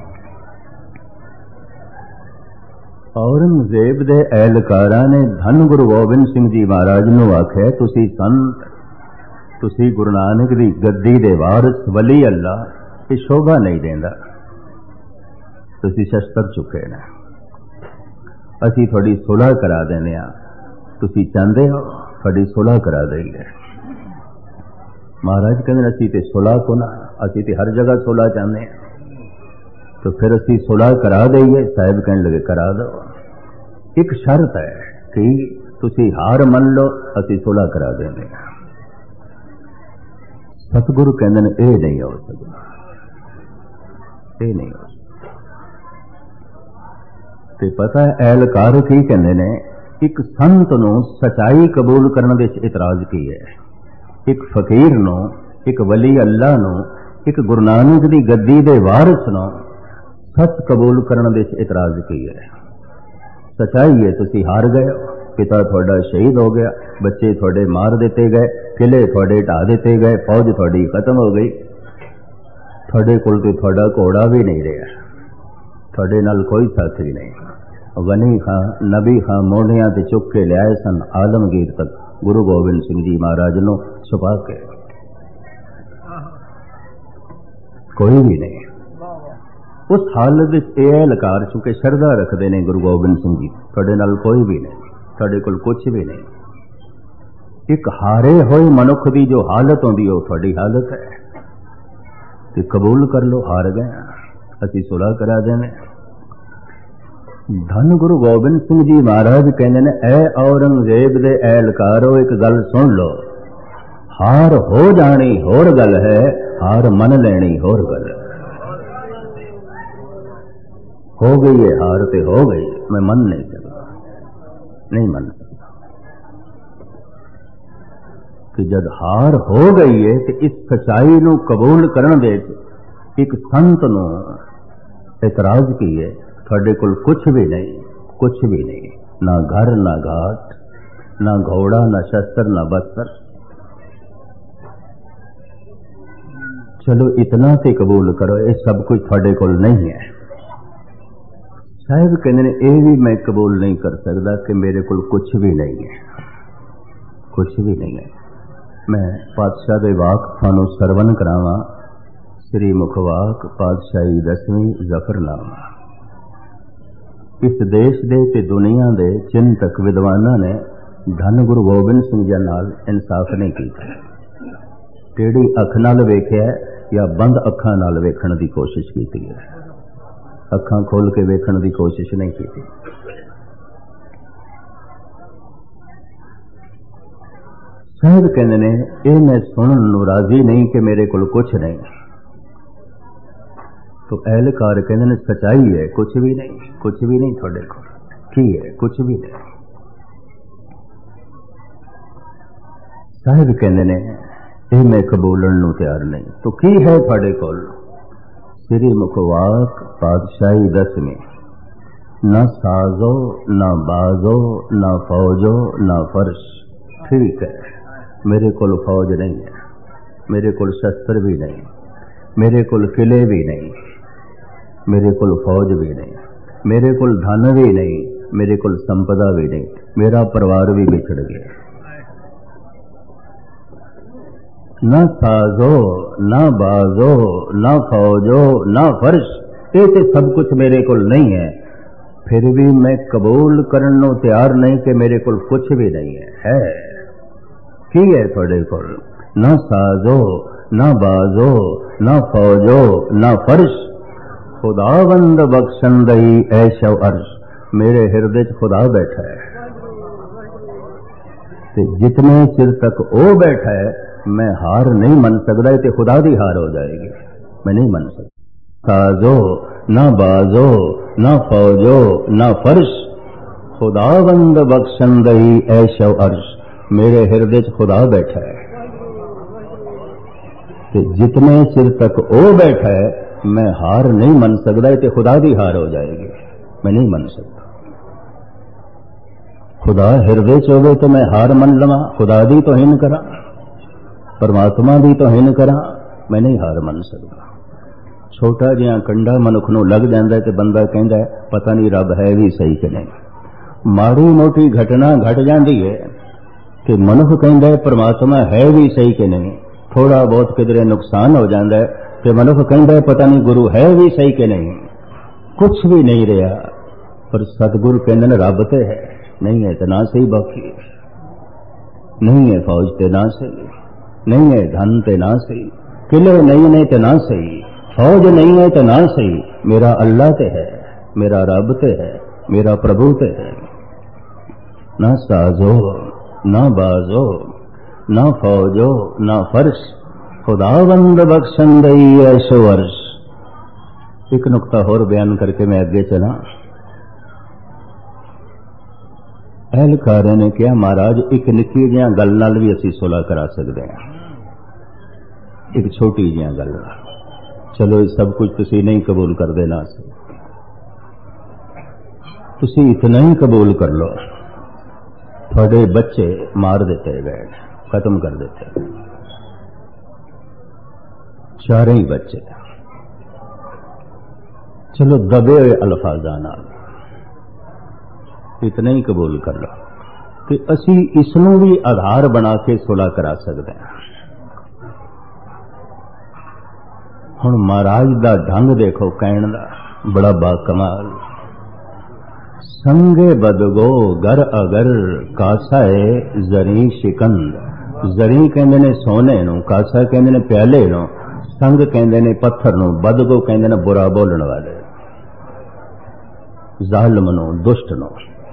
औरंगजेब दे एहलकारां ने धन गुरु गोबिंद सिंह जी महाराज नूं आख्या, तुसी संत, तुसी गुरु नानक दी गद्दी दे वारिस वली अल्लाह, ये शोभा नहीं देंदा, तुसी शस्त्र चुके ने, असी थोड़ी सुलह करा देने आ, तुसी चाहते हो थोड़ी सुलह करा देंगे। महाराज कहते असी ते सुलह को ना, असी ते हर जगह सुलह चाहते हैं, तो फिर असी सुलह करा दईए। साहब कहने लगे करा दो, एक शर्त है कि तुसी हार मन लो, असी सुलह करा देंगे। सतगुरु कहते हैं ये नहीं हो सकता, ये नहीं हो सकता। ते पता है एहलकार की कहते हैं, एक संत नूं सच्चाई कबूल करने दे इतराज की है, एक फकीर नूं, एक वली अल्लाह नूं, एक गुरु नानक दी गद्दी दे वारिस नूं सच कबूल करने दे इतराज की है। सच्चाई है तुसी हार गए, पिता थोड़ा शहीद हो गया, बच्चे थोड़े मार दिते गए, किले थोड़े ढा दिते गए, फौज थोड़ी खत्म हो गई, थोड़े कोल ते थोड़ा घोड़ा भी नहीं रहा, थोड़े नाल कोई साथी नहीं। गनी खां नबी खां मोढ़ियां ते चुक के लियाए सन आलमगीर तक, गुरु गोबिंद सिंह जी महाराज नूं छुपा के, कोई भी नहीं। उस हालत विच यह एहलकार चुके शरधा रखते हैं गुरु गोबिंद सिंह जी, थोड़े नाल कोई भी नहीं, थोड़े कोल कुछ भी नहीं। एक हारे होए मनुख की जो हालत होंदी है, थोड़ी हालत है, तो कबूल कर लो, हार गए, असी सुलह करा देने। धन गुरु गोबिंद सिंह जी महाराज कहते हैं, ऐ औरंगजेब दे एहलकारो एक गल सुन लो, हार हो जानी होर गल है, हार मन लेनी होर गल है। हो गई है हार ते हो गई, मैं मन नहीं सकता, नहीं मन सकता कि जब हार हो गई है तो इस सच्चाई नूं कबूल करन दे एक संत नूं इतराज की है, थोड़े कोल कुछ भी नहीं, कुछ भी नहीं, ना घर ना घाट, ना घोड़ा ना शस्त्र ना बस्तर, चलो इतना से कबूल करो, ये सब कुछ थोड़े कोल नहीं है। साहब कहते हैं ये भी मैं कबूल नहीं कर सकता कि मेरे को कुछ भी नहीं है, कुछ भी नहीं है। मैं पातशाह दे वाक थानू सरवण करावा, श्री मुखवाक पातशाही 10वीं जफरनामा। इस देश दे ते दुनिया दे चिंतक विद्वाना ने धन गुरु गोबिंद सिंह जी नाल इंसाफ नहीं किया। टेढ़ी अख नाल वेख्या या बंद अखां नाल वेखण दी कोशिश की है, अखां खोल के वेखण की कोशिश नहीं की। साहब कहते ने ये मैं सुनन नूं राजी नहीं कि मेरे को कुछ नहीं, तो एहलकार कहते ने सच्चाई है, कुछ भी नहीं, कुछ भी नहीं थोड़े को की है, कुछ भी नहीं। साहब कहते ने ये मैं कबूलन नूं तैयार नहीं, तो की है थोड़े कोल? श्री मुखवाक पातशाही 10वीं। न साजो न बाजो न फौजो न फर्श। ठीक है, मेरे कोल फौज नहीं है, मेरे कोल शस्त्र भी नहीं, मेरे कोल किले भी नहीं, मेरे कोल फौज भी नहीं, मेरे कोल धन भी नहीं, मेरे कोल संपदा भी नहीं, मेरा परिवार भी बिछड़ गया। न साजो न बाजो न फौजो न फर्श, ये तो सब कुछ मेरे कोल नहीं है, फिर भी मैं कबूल करने को तैयार नहीं कि मेरे कोल कुछ भी नहीं है। की है थोड़े कोल? न साजो न बाजो न फौजो न फर्श, खुदावंद बख्शन दई ऐशो अर्श। मेरे हृदय च खुदा बैठा है, ते जितने चिर तक वो बैठा है मैं हार नहीं मन सकता, ते खुदा दी हार हो जाएगी, मैं नहीं मन सकता। साजो न बाजो न फौजो न फर्श, खुदावंद बख्शन दई ऐशो अर्श। मेरे हृदय च खुदा बैठा है, ते जितने चिर तक वो बैठा है मैं हार नहीं मन सकता, ते खुदा दी हार हो जाएगी, मैं नहीं मन सकता। खुदा हृदय च होवे तो मैं हार मन लवा, खुदा दी तो हिन करा, परमात्मा दी तो हिन करा, मैं नहीं हार मन सकता। छोटा जिहा कंडा मनुख नूं लग जांदा है ते बंदा कहंदा है पता नहीं रब है भी सही कि नहीं। माड़ी मोटी घटना घट जाती है कि मनुख कहंदा है परमात्मा है भी सही कि नहीं। थोड़ा बहुत किधरे नुकसान हो जाता है कि मनुख कहंदा है पता नहीं गुरु है भी सही कि नहीं। कुछ भी नहीं रहा, पर सतगुरु कहंदे ने रब ते है, नहीं है तो ना सही, बाकी नहीं है फौज ते ना सही, नहीं है धन ते ना सही, किले नहीं ते ना सही, फौज नहीं है तो ना सही, मेरा अल्लाह ते है, मेरा रब ते है, मेरा प्रभु ते है। ना साजो ना बाजो ना फौजो ना फर्श, खुदावंद बख्शन दई ऐशो अर्श। एक नुकता होर बयान करके मैं अगे चला। अहलकारे ने कहा महाराज एक निक्की जिहा गल नाल भी असीं सुलह करा सकते हैं, एक छोटी जिहा गल नाल। चलो सब कुछ तुसी नहीं कबूल कर देना, तुसी इतना ही कबूल कर लो, थोड़े बच्चे मार देते गए, खत्म कर देते, चारे ही बच्चे। चलो दबे हुए अल्फाजा नाल इतना ही कबूल कर लो कि असी इसनों भी आधार बना के सुलह करा सकते हैं। हुण महाराज दा ढंग देखो कहण दा, बड़ा बाकमाल। संगे बदगो गर अगर कासाए जरी शिकंद। जरी कहंदे ने सोने नूं, कासा कहंदे ने प्याले नूं, संग कहंदे ने पत्थर नूं, बदगो कहंदे ने बुरा बोलण वाले, जालिम नूं, दुष्ट नूं।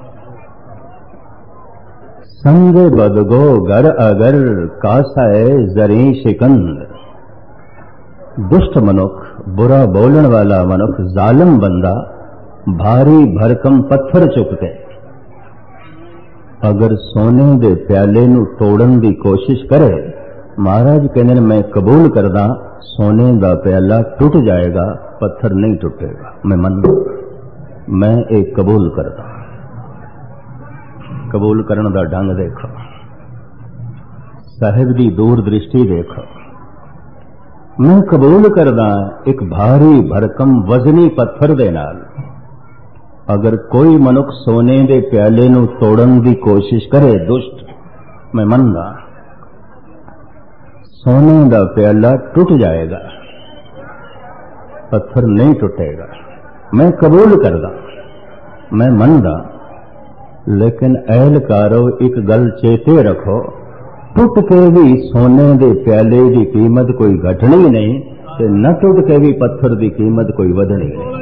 संगे बदगो गर अगर कासाए जरी शिकंद। दुष्ट मनुख, बुरा बोलने वाला मनुख, जालिम बंदा भारी भरकम पत्थर चुकते अगर सोने दे प्याले नूं तोड़न दी कोशिश करे, महाराज कहने मैं कबूल करदा, सोने दा प्याला टूट जाएगा, पत्थर नहीं टूटेगा, मैं मनदा, मैं एक कबूल करदा। कबूल करने दा ढंग देखो, साहिब दी दूर दृष्टि देखो। मैं कबूल करदा एक भारी भरकम वजनी पत्थर दे नाल। अगर कोई मनुख सोने दे प्याले नूं तोड़न दी कोशिश करे, दुष्ट, मैं मनदा, सोने दा प्याला टूट जाएगा, पत्थर नहीं टूटेगा, मैं कबूल करदा, मैं मनदा। लेकिन अहलकारो एक गल चेते रखो, टुट के भी सोने दे प्याले की कीमत कोई घटनी नहीं, ते न टुट के भी पत्थर की कीमत कोई वधनी नहीं।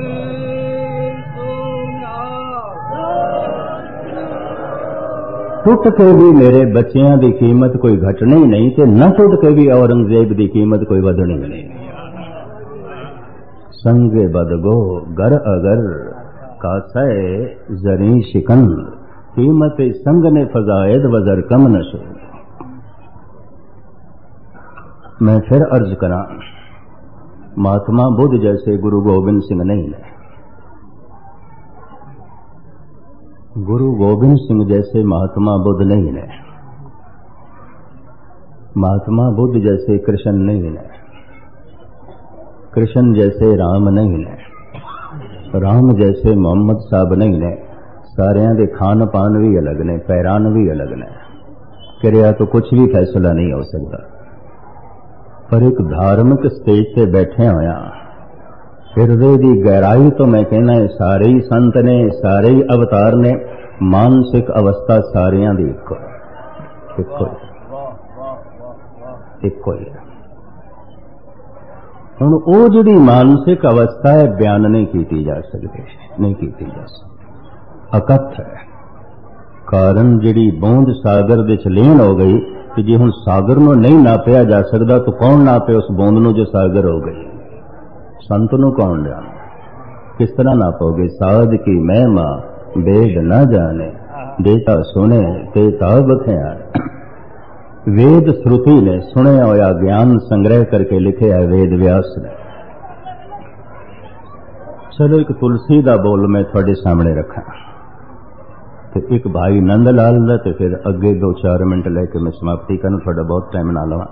टुट के भी मेरे बच्चियां की कीमत कोई घटनी नहीं, ते न टुट के भी औरंगजेब की कीमत कोई वधनी नहीं। संगे बदगो गर अगर कासाए जरी शिकंद। कीमत संग ने फजायद वजर कम नशो। मैं फिर अर्ज करा, महात्मा बुद्ध जैसे गुरु गोबिंद सिंह नहीं है। गुरु गोबिंद सिंह जैसे महात्मा बुद्ध नहीं है। महात्मा बुद्ध जैसे कृष्ण नहीं है। कृष्ण जैसे राम नहीं है। राम जैसे मोहम्मद साहब नहीं ने। सारियां दे खान पान भी अलग ने, पैरान भी अलग ने। करिया तो कुछ भी फैसला नहीं हो सकता। पर एक धार्मिक स्टेज से बैठे होया हिरदे की गहराई तो मैं कहना है सारे ही संत ने, सारे ही अवतार ने, मानसिक अवस्था सारियां दी इको ही है। हुण वो जिहड़ी मानसिक अवस्था है बयान नहीं की जा सकती, नहीं की जा सकती, अकथ है। कारण जिहड़ी बूंद सागर दे च लीन हो गई कि जे हुण सागर नूं नहीं नापिया जा सकता तो कौन नापे उस बूंद नूं जो सागर हो गई। संत नूं कौन जाने, किस तरह नापोगे। साध की महिमा वेद न जाने, देता सुने ते ताब ख्याल। वेद श्रुति ने सुने होया ज्ञान संग्रह करके लिखे है वेद व्यास ने। चलो एक तुलसी दा बोल मैं थोड़े सामने रखा तो एक भाई नंद लाल दा ते फिर अगे 2-4 मिनट लेके मैं समाप्ति करूं, थोड़ा बहुत टाइम ना लवा।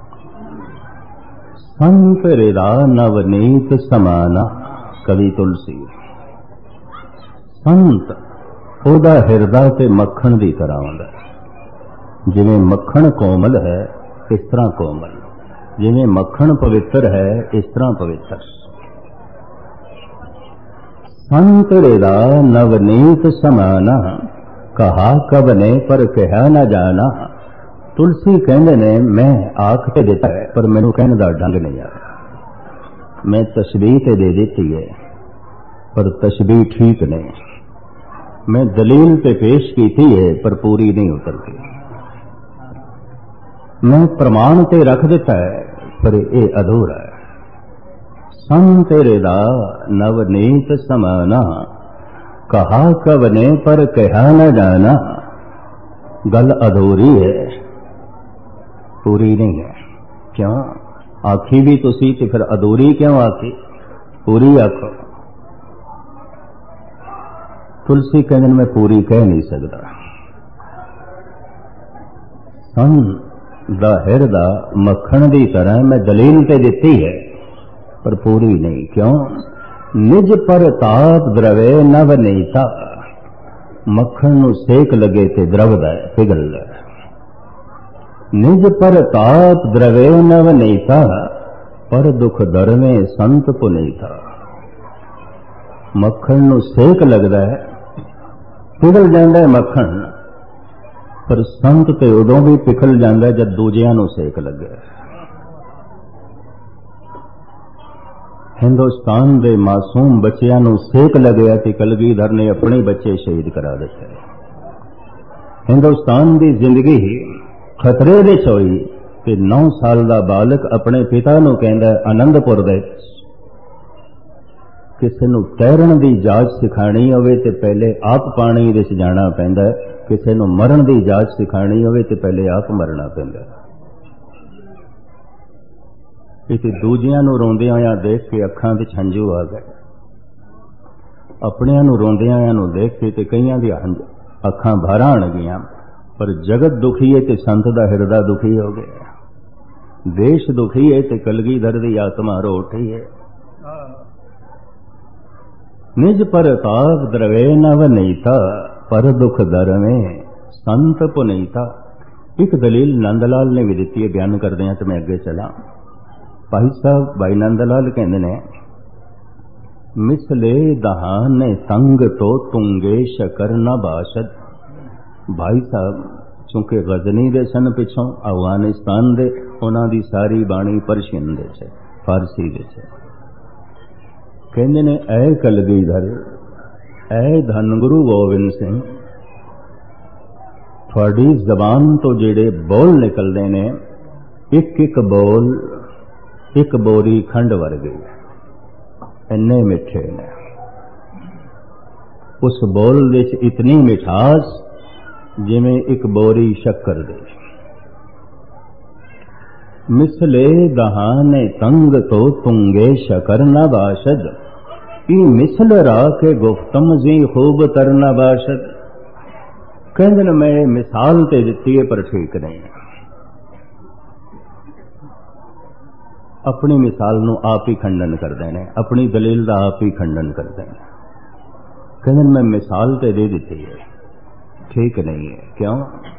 संत हृदा नवनीत समाना, कवि तुलसी। संत ओदा हिरदा ते मक्खन दी तरह हुंदा। जिवें मक्खन कोमल है इस तरह कोमल, जिवें मक्खन पवित्र है इस तरह पवित्र। संत हृदा नवनीत समाना, कहा कब ने पर कहा न जाना। तुलसी कहंदे ने मैं आख ते दिता है पर मैनू कहने दा ढंग नहीं आया। मैं तशबीह ते दे देती है पर तशबीह ठीक नहीं। मैं दलील पे पेश की थी है पर पूरी नहीं उतरती। मैं प्रमाण ते रख दिता है पर ये अधूरा है। संत हृदा नवनीत समाना, कहा कब ने पर कहा न जाना। गल अधूरी है, पूरी नहीं है। क्यों आखी भी तुसी ते फिर अधूरी क्यों आखी, पूरी आखो। तुलसी कहने मैं पूरी कह नहीं सकता। संत दा हिरदा मक्खन दी तरह मैं दलील ते दिती है पर पूरी नहीं। क्यों निज पर ताप द्रवे नवनीता। मक्खन नूं सेक लगे ते द्रवदा है, पिघलदा है। निज पर ताप द्रवे नवनीता, पर दुख दरवे संत पुनीता। मक्खन नूं सेक लगदा है, पिघल जांदा है मक्खन, पर संत ते उदों भी पिघल जांदा है जब दूजियां नूं सेक लगे। हिंदुस्तान दे मासूम बच्चियां नूं सेक लगया कि कलगीधर ने अपने बच्चे शहीद करा दिते। हिंदुस्तान दी जिंदगी खतरे विच होई कि 9 साल दा बालक अपने पिता नूं कहंदा आनंदपुर दे किसी नूं तैरन दी जाच सिखाणी होवे ते पहले आप पानी विच जाना पैंदा है, किसी नूं मरण दी जाच सिखाणी होवे ते पहले आप मरना पैंदा है। इसे दूजियां नूं रोंदियां होइयां देख के अखां विच हंझू आ गए। अपनियां नूं रोंदियां होइयां नूं देख के ते कईयां दी अखां भर आण गईयां। पर जगत दुखी है ते संत दा हिरदा दुखी हो गया। देश दुखी है ते कलगीधर दी आत्मा रो उठी है। निज पर ताप द्रवे नवनीता, पर दुख दरवे संत पुनीता। एक दलील नंदलाल ने भी दिती है, बयान करदे हां ते मैं अगे चला। भाई साहब भाई नंदलाल कहंदे ने मिसले दहाने तंग तो तुंगे शकर न बाशद। भाई साहब चूंकि गजनी दे सन पिछों अफगानिस्तान दे, उन्हां दी सारी बाणी पर्शियन दे च फारसी दे च। कहंदे ने ऐ कलगीधर, ऐ धन गुरु गोबिंद सिंह, थोड़ी जबान तो जेड़े बोल निकलदे ने एक एक बोल एक बोरी खंड वर्गे, इन्ने मिठे ने। उस बोल विच इतनी मिठास जिवें एक बोरी शक्कर दे। मिसले दहाने तंग तो तुंगे शकर न बाशद, ई मिसल राके गुफ्तम जी खूब तर न बाशद। कहते ने मैं मिसाल ते दिती है पर ठीक नहीं। अपनी मिसाल नूं आप ही खंडन करते हैं, अपनी दलील का आप ही खंडन करते हैं। कहते मैं मिसाल ते दे दी है, ठीक नहीं है। क्यों?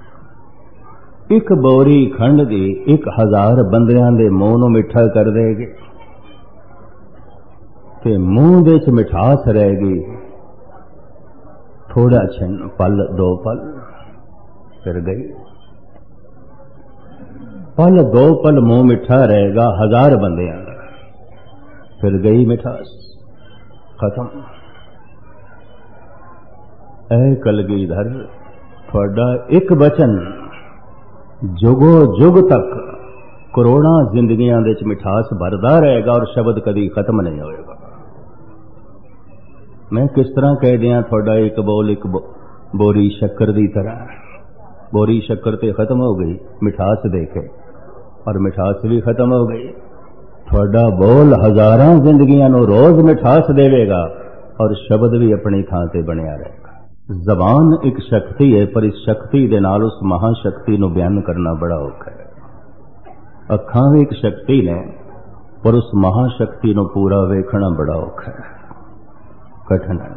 एक बोरी खंड दी 1000 बंदियां दे मुंह नूं मिठा कर देगी ते मुंह दे च मिठास रहेगी, थोड़ा छिन पल 2 पल फिर गई। पल 2 पल मुंह मिठा रहेगा 1000 बंदियां का, फिर गई मिठास, खत्म। ऐ कलगीधर थोड़ा एक वचन जुगो जुग तक करोड़ां जिंदगियां दे च मिठास भरदा रहेगा और शब्द कदी खत्म नहीं होएगा। मैं किस तरह कह दिया थोड़ा एक बोल एक बोरी शक्कर दी तरह, बोरी शक्कर ते खत्म हो गई मिठास देके, और मिठास भी खत्म हो गई। थोड़ा बोल हजारां जिंदगियां नूं रोज मिठास देवेगा और शब्द भी अपनी थां ते बनिया रहेगा। जबान एक शक्ति है, पर इस शक्ति दे नाल उस महाशक्ति नूं बयान करना बड़ा औखा है। अखां भी एक शक्ति ने, पर उस महाशक्ति नूं पूरा वेखना बड़ा औखा है, कठिन है।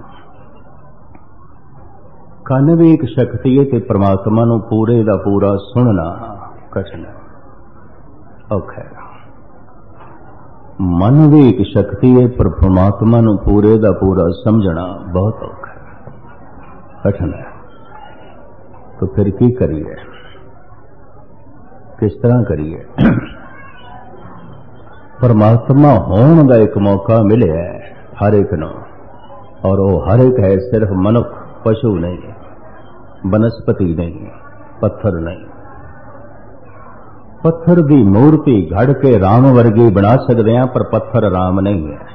कंन भी एक शक्ति है, ते परमात्मा नूं पूरे दा पूरा सुनना कठिन है, औखा है। मन भी एक शक्ति है, पर परमात्मा नूं पूरे दा पूरा समझना बहुत औखा है, कठिन है। तो फिर की करिए, किस तरह करिए? परमात्मा होने का एक मौका मिले है हर एक नूं, और वो हर एक है, सिर्फ मनुख, पशु नहीं, वनस्पति नहीं, पत्थर नहीं। पत्थर की मूर्ति घड़ के राम वर्गी बना सकते हैं, पर पत्थर राम नहीं है।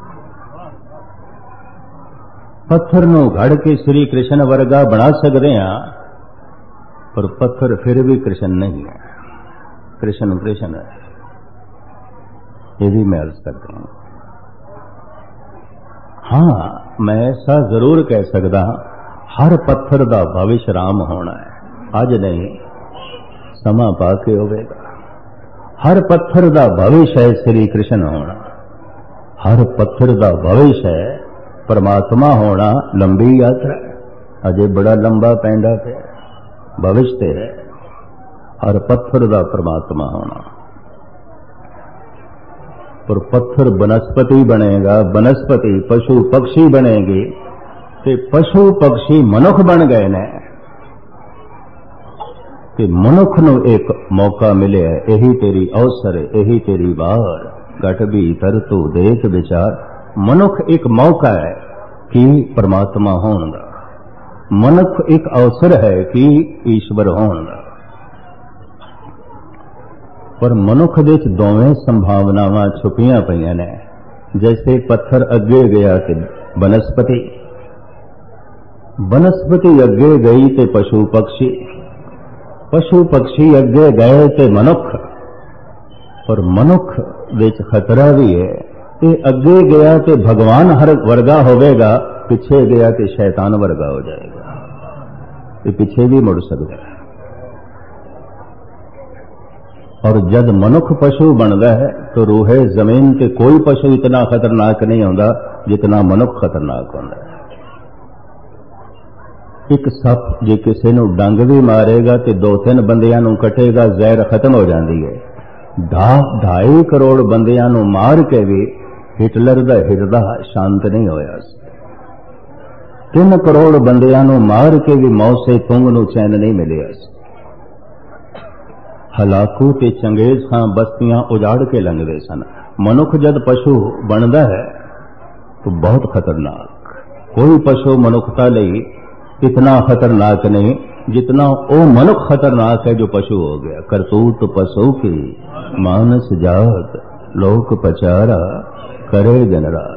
पत्थर नूं घड़ के श्री कृष्ण वर्गा बना सकते हैं, पर पत्थर फिर भी कृष्ण नहीं है। कृष्ण कृष्ण है, ये भी मैं अर्ज करता हूं। हाँ, मैं ऐसा जरूर कह सकता, हर पत्थर का भविष्य राम होना है, अज नहीं समा पाके होवेगा। हर पत्थर का भविष्य है श्री कृष्ण होना, हर पत्थर का भविष्य है परमात्मा होना। लंबी यात्रा अजे बड़ा लंबा पैंडा पे भविष्य है, हर पत्थर का परमात्मा होना। पर पत्थर वनस्पति बनेगा, वनस्पति पशु पक्षी बनेगी, ते पशु पक्षी मनुख बन गए ने। कि मनुख नूं एक मौका मिले है, यही तेरी अवसर, यही तेरी बार, घट भी तर तू देख विचार। मनुख एक मौका है कि परमात्मा होने का, मनुख एक अवसर है कि ईश्वर होने का। पर मनुख दे च दोवें संभावनावां छुपियां पईयां ने। जैसे पत्थर अगे गया ते वनस्पति, वनस्पति अगे गई ते पशु पक्षी, पशु पक्षी अगे गए ते मनुख। पर मनुख दे च खतरा भी है, ते अगे गया ते भगवान हर वर्गा होवेगा, पिछे गया ते शैतान वर्गा हो जाएगा, ये पीछे भी मुड़ सकता है। और जब मनुख पशु बनता है तो रूहे जमीन के कोई पशु इतना खतरनाक नहीं होता जितना मनुख खतरनाक होता है। एक सप जे किसी नूं डंग भी मारेगा तो 2-3 बंदियां नूं कटेगा, जहर खत्म हो जाती है। 2.5 करोड़ बंदियां नूं मार के भी हिटलर दा हिरदा शांत नहीं होया। 3 करोड़ बंदियां नूं मार के भी मौत से तुंग नूं चैन नहीं मिलिया। हलाकू ते चंगेज खां बस्तियां उजाड़ के लंघदे सन। मनुख जद पशु बनता है तो बहुत खतरनाक। कोई पशु मनुखता लई इतना खतरनाक नहीं जितना वो मनुख खतरनाक है जो पशु हो गया। करतूत पशु की मानस जात, लोक पचारा करे दिन रात।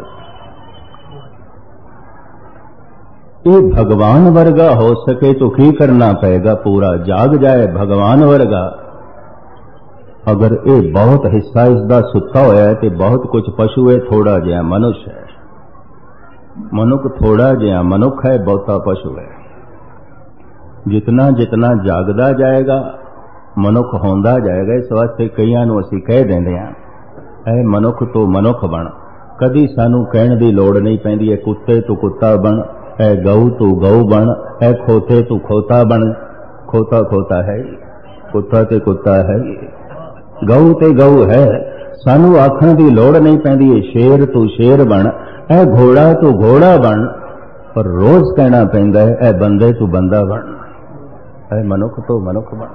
ये भगवान वर्गा हो सके तो की करना पड़ेगा? पूरा जाग जाए भगवान वर्गा अगर ये बहुत हिस्सा इसका सुता होया है तो बहुत कुछ पशु है, थोड़ा जिहा मनुष्य है। मनुख थोड़ा जिहा मनुख है, बहुता पशु है। जितना जितना जागदा जाएगा मनुख होंदा जाएगा। इस वास्ते कईयां नूं असीं कह दिंदे हां, ऐ मनुख तो मनुख बन। कदी सानू कहण दी लोड़ नहीं पैंदी, ऐ कुत्ते तू कुत्ता बन, ऐ गऊ तू गऊ बन, ऐ खोते तू खोता बन। खोता खोता है, कुत्ता ते कुत्ता है, गऊ ते गऊ है। सानू आखण दी लोड़ नहीं पैंदी, शेर तू शेर बन, ऐ घोड़ा तू घोड़ा बन। पर रोज कहना पैंदा है, ऐ बंदे तू बंदा बन, ऐ मनुख तो मनुख बन।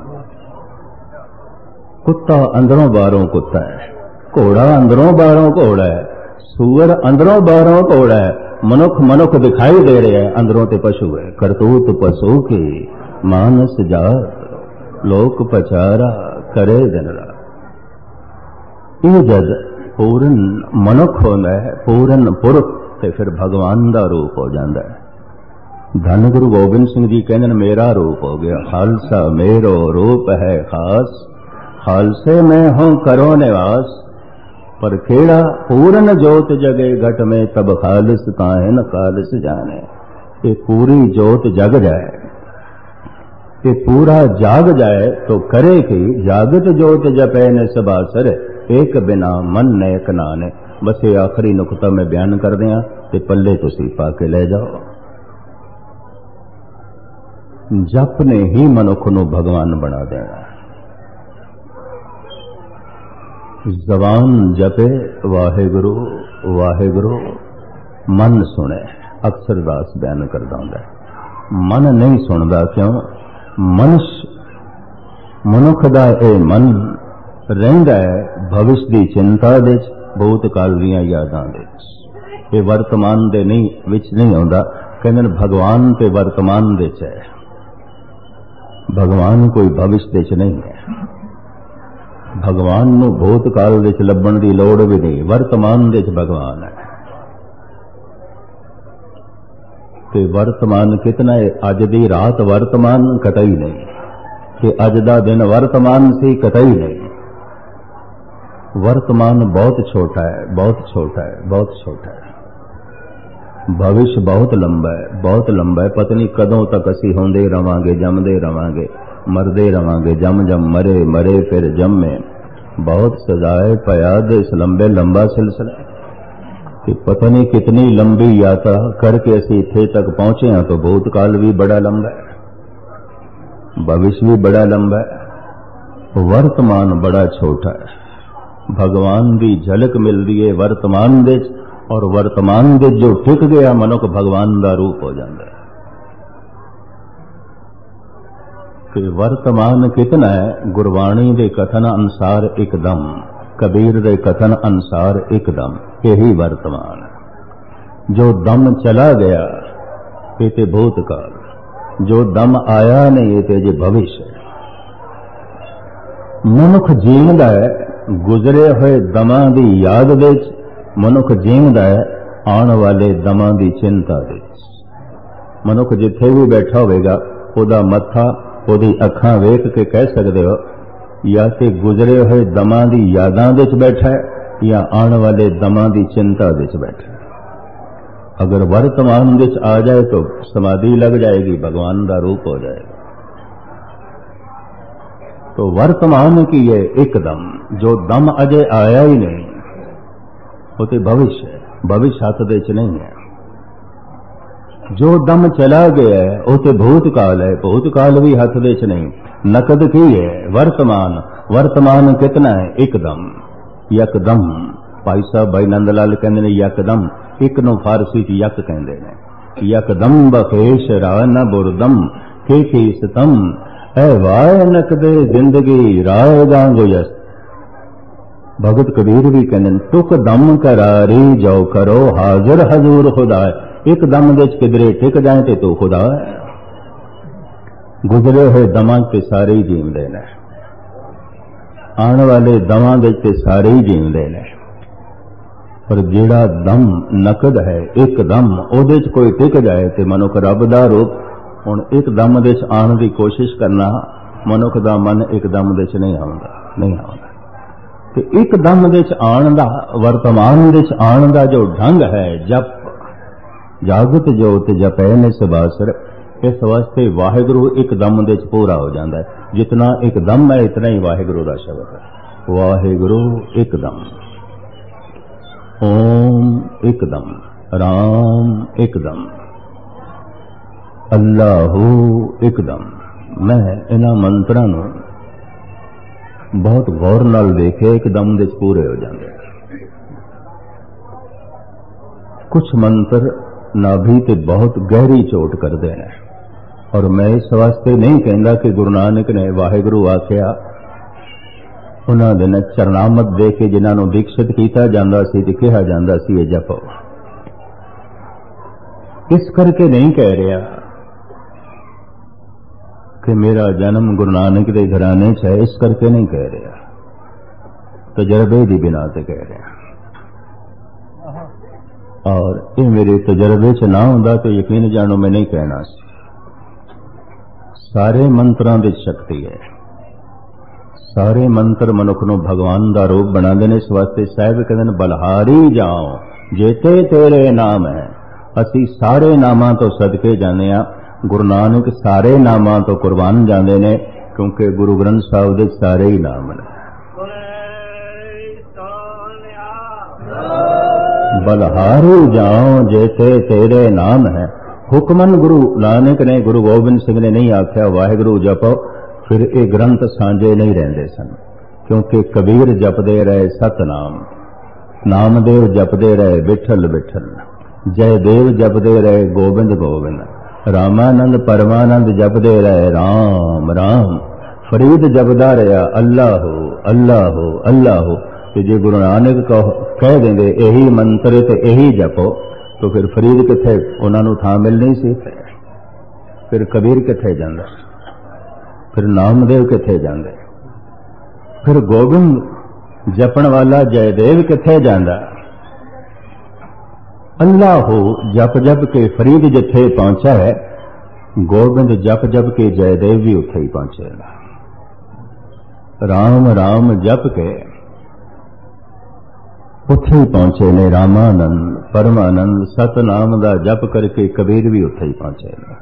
कुत्ता अंदरों बाहरों कुत्ता है, घोड़ा अंदरों बाहरों घोड़ा है, सूअर अंदरों बाहरों घोड़ा है। मनुख मनुख दिखाई दे रहे हैं, अंदरों ते पशु है। करतूत पशु की मानस जात, लोक पचारा करे दिन रात। ये जद पूरन मनुख होंदा है, पूरन पुरख, ते फिर भगवान दा रूप हो जाता है। धन गुरु गोबिंद सिंह जी कहते हैं, मेरा रूप हो गया खालसा, मेरो रूप है खास, खालसे में हूं करो निवास। पर खेड़ा पूरन जोत जगे घट में, तब खालिस काहे न खालिस जाने। ये पूरी जोत जग जाए, ये पूरा जाग जाए तो करे कि जागत जोत जपे ने सबासर, एक बिना मन नेक नाने। बस ये आखिरी नुकता मैं बयान कर दिया ते पल्ले तुसी पा के ले जाओ। जप ने ही मनुख नूं भगवान बना देना। जबान जपे वाहेगुरु वाहेगुरु, मन सुने। अक्सर दास बयान करदा हुंदा है, मन नहीं सुनदा। क्यों? मनुख दा ए मन रहिंदा है भविष्य दी चिंता दे, भूतकाल दीयां यादां दे। ये वर्तमान दे नहीं विच नहीं आउंदा। कहंदे भगवान ते वर्तमान दे च है, भगवान कोई भविष्य दे च नहीं है। भगवान नूं भूतकाल दे च लभण दी लोड़ भी नहीं, वर्तमान दे च भगवान है। ते वर्तमान कितना है? अज दी रात वर्तमान कतई नहीं, कि अज दा दिन वर्तमान सी कतई नहीं। वर्तमान बहुत छोटा है, बहुत छोटा है, बहुत छोटा है। भविष्य बहुत लंबा है, बहुत लंबा है। पता नहीं कदों तक असी होंदे रवांगे, जमदे रवांगे, मरदे रवांगे। जम जम मरे, मरे फिर जमे, बहुत सजाए पयाद इस लंबे लंबा सिलसिला कि पता नहीं कितनी लंबी यात्रा करके असी इत्थे तक पहुंचे हैं। तो भूतकाल भी बड़ा लंबा है, भविष्य भी बड़ा लंबा है, वर्तमान बड़ा छोटा है। भगवान की झलक मिलती है वर्तमान दे, और वर्तमान दे जो टिक गया मनुख भगवान का रूप हो जाता है। कि वर्तमान कितना है? गुरबाणी के कथन अनुसार एकदम, कबीर के कथन अनुसार एकदम, यही वर्तमान है। जो दम चला गया ये ते भूतकाल, जो दम आया नहीं ये ते जे भविष्य है। मनुख जीवदा है गुजरे हुए दमां दी याद दे, मनुख जीवदा है आने वाले दमां दी चिंता दे। मनुख जिथे भी बैठा होगा ओदा मत्था, ओदी अखां वेख के कह सकते हो या ते गुजरे हुए दमां दी यादां दे बैठा है, या आने वाले दमां दी चिंता दे बैठा है। अगर वर्तमान दे आ जाए तो समाधि लग जाएगी, भगवान का रूप हो जाएगा। तो वर्तमान की है एकदम, जो दम अजे आया ही नहीं वो तो भविष्य है, भविष्य हाथ दे च नहीं है। जो दम चला गया है वो तो भूतकाल है, भूतकाल भी हाथ दे च नहीं। नकद की है? वर्तमान। वर्तमान कितना है? एकदम, यकदम। भाई साहब भाई नंद लाल कहते हैं यकदम, एक नो फारसी च यक कहते हैं। यकदम बखेश रा न बुरदम के सितम, ऐ वाय नकदे जिंदगी राय गांगो यस। भगत कबीर भी कहते टुक दम करारी जो करो हाजिर हजूर खुदा। एक दम दे किधरे टिक जाए ते तू खुदा है। गुजरे हुए दमां ते सारे ही जीवदे ने, आने वाले दमां दे ते सारे ही जीवदे ने। पर जेड़ा दम नकद है एक दम, ओदे च कोई टिक जाए ते मनुख रब दा रूप। हुण एक दम दे च आने की कोशिश करना, मनुख दा मन एक दम दे च नहीं आउंदा, नहीं आउंदा। ਤੇ ਇੱਕਦਮ ਦੇ ਚ ਆਉਣ ਦਾ, ਵਰਤਮਾਨ ਦੇ ਚ ਆਉਣ ਦਾ ਜੋ ਢੰਗ ਹੈ, ਜਪ ਜਾਗਤ ਜੋਤ ਜਪੈ ਨਿਸਬਾਸਰ, ਇਸ ਵਾਸਤੇ ਵਾਹਿਗੁਰੂ ਇੱਕਦਮ ਦੇ ਚ ਪੂਰਾ ਹੋ ਜਾਂਦਾ ਹੈ। ਜਿਤਨਾ ਇੱਕਦਮ ਹੈ ਇਤਨਾ ਹੀ ਵਾਹਿਗੁਰੂ ਦਾ ਸ਼ਬਦ ਹੈ। ਵਾਹਿਗੁਰੂ ਇੱਕਦਮ, ਓਮ ਇੱਕਦਮ, ਰਾਮ ਇੱਕਦਮ, ਅੱਲਾਹੂ ਇੱਕਦਮ। ਮੈਂ ਇਹਨਾਂ ਮੰਤਰਾਂ ਨੂੰ ਬਹੁਤ ਗੌਰ ਨਾਲ ਦੇਖੇ, ਇੱਕਦਮ ਦੇ ਪੂਰੇ ਹੋ ਜਾਂਦੇ। ਕੁਝ ਮੰਤਰ ਨਾਭੀ ਤੇ ਬਹੁਤ ਗਹਿਰੀ ਚੋਟ ਕਰਦੇ ਨੇ, ਔਰ ਮੈਂ ਇਸ ਵਾਸਤੇ ਨਹੀਂ ਕਹਿੰਦਾ ਕਿ ਗੁਰੂ ਨਾਨਕ ਨੇ ਵਾਹਿਗੁਰੂ ਆਖਿਆ ਉਹਨਾਂ ਦੇ ਨਾਲ ਚਰਨਾਮਤ ਦੇ ਕੇ ਜਿਨ੍ਹਾਂ ਨੂੰ ਦੀਕਸ਼ਿਤ ਕੀਤਾ ਜਾਂਦਾ ਸੀ ਤੇ ਕਿਹਾ ਜਾਂਦਾ ਸੀ ਇਹ ਜਪੋ, ਇਸ ਕਰਕੇ ਨਹੀਂ ਕਹਿ ਰਿਹਾ ਕਿ ਮੇਰਾ ਜਨਮ ਗੁਰੂ ਨਾਨਕ ਦੇ ਘਰਾਣੇ 'ਚ ਹੈ, ਇਸ ਕਰਕੇ ਨਹੀਂ ਕਹਿ ਰਿਹਾ, ਤਜਰਬੇ ਦੀ ਬਿਨਾ ਤੇ ਕਹਿ ਰਿਹਾ। ਔਰ ਇਹ ਮੇਰੇ ਤਜਰਬੇ 'ਚ ਨਾ ਹੁੰਦਾ ਤਾਂ ਯਕੀਨ ਜਾਣੋ ਮੈਂ ਨਹੀਂ ਕਹਿਣਾ ਸੀ। ਸਾਰੇ ਮੰਤਰਾਂ ਦੀ ਸ਼ਕਤੀ ਹੈ, ਸਾਰੇ ਮੰਤਰ ਮਨੁੱਖ ਨੂੰ ਭਗਵਾਨ ਦਾ ਰੂਪ ਬਣਾਉਂਦੇ ਨੇ। ਇਸ ਵਾਸਤੇ ਸਾਹਿਬ ਕਹਿੰਦੇ ਨੇ ਬਲਹਾਰੀ ਜਾਓ ਜੇਤੇ ਤੇਰੇ ਨਾਮ ਹੈ। ਅਸੀਂ ਸਾਰੇ ਨਾਮਾਂ ਤੋਂ ਸਦਕੇ ਜਾਂਦੇ ਹਾਂ, ਗੁਰੂ ਨਾਨਕ ਸਾਰੇ ਨਾਮਾਂ ਤੋਂ ਕੁਰਬਾਨ ਜਾਂਦੇ ਨੇ, ਕਿਉਂਕਿ ਗੁਰੂ ਗ੍ਰੰਥ ਸਾਹਿਬ ਦੇ ਸਾਰੇ ਹੀ ਨਾਮ ਨੇ। ਬਲਹਾਰੀ ਜਾਓ ਜੇਤੇ ਤੇਰੇ ਨਾਮ ਹੈ। ਹੁਕਮਨ ਗੁਰੂ ਨਾਨਕ ਨੇ, ਗੁਰੂ ਗੋਬਿੰਦ ਸਿੰਘ ਨੇ ਨਹੀਂ ਆਖਿਆ ਵਾਹਿਗੁਰੂ ਜਪੋ, ਫਿਰ ਇਹ ਗ੍ਰੰਥ ਸਾਂਝੇ ਨਹੀਂ ਰਹਿੰਦੇ ਸਨ, ਕਿਉਂਕਿ ਕਬੀਰ ਜਪਦੇ ਰਹੇ ਸਤਨਾਮ, ਨਾਮਦੇਵ ਜਪਦੇ ਰਹੇ ਵਿਠਲ ਵਿਠਲ, ਜੈਦੇਵ ਜਪਦੇ ਰਹੇ ਗੋਬਿੰਦ ਗੋਬਿੰਦ, ਰਾਮਾਨੰਦ ਪਰਮਾਨੰਦ ਜਪਦੇ ਰਹੇ ਰਾਮ ਰਾਮ, ਫਰੀਦ ਜਪਦਾ ਰਿਹਾ ਅੱਲਾਹੂ ਅੱਲਾਹੂ ਅੱਲਾਹੂ। ਤੇ ਜੇ ਗੁਰੂ ਨਾਨਕ ਕਹਿ ਦਿੰਦੇ ਇਹੀ ਮੰਤਰ ਤੇ ਇਹੀ ਜਪੋ, ਤਾਂ ਫਿਰ ਫਰੀਦ ਕਿੱਥੇ, ਉਹਨਾਂ ਨੂੰ ਥਾਂ ਮਿਲਣੀ ਸੀ, ਫਿਰ ਕਬੀਰ ਕਿੱਥੇ ਜਾਂਦਾ, ਫਿਰ ਨਾਮਦੇਵ ਕਿੱਥੇ ਜਾਂਦੇ, ਫਿਰ ਗੋਬਿੰਦ ਜਪਣ ਵਾਲਾ ਜੈਦੇਵ ਕਿੱਥੇ ਜਾਂਦਾ। ਅੱਲਾਹੂ ਜਪ ਜਪ ਕੇ ਫਰੀਦ ਜਿੱਥੇ ਪਹੁੰਚਾ ਹੈ, ਗੋਬਿੰਦ ਜਪ ਜਪ ਕੇ ਜੈਦੇਵ ਵੀ ਉੱਥੇ ਹੀ ਪਹੁੰਚੇਗਾ। ਰਾਮ ਰਾਮ ਜਪ ਕੇ ਉੱਥੇ ਹੀ ਪਹੁੰਚੇ ਨੇ ਰਾਮਾਨੰਦ ਪਰਮਾਨੰਦ, ਸਤਨਾਮ ਦਾ ਜਪ ਕਰਕੇ ਕਬੀਰ ਵੀ ਉੱਥੇ ਹੀ ਪਹੁੰਚੇਗਾ।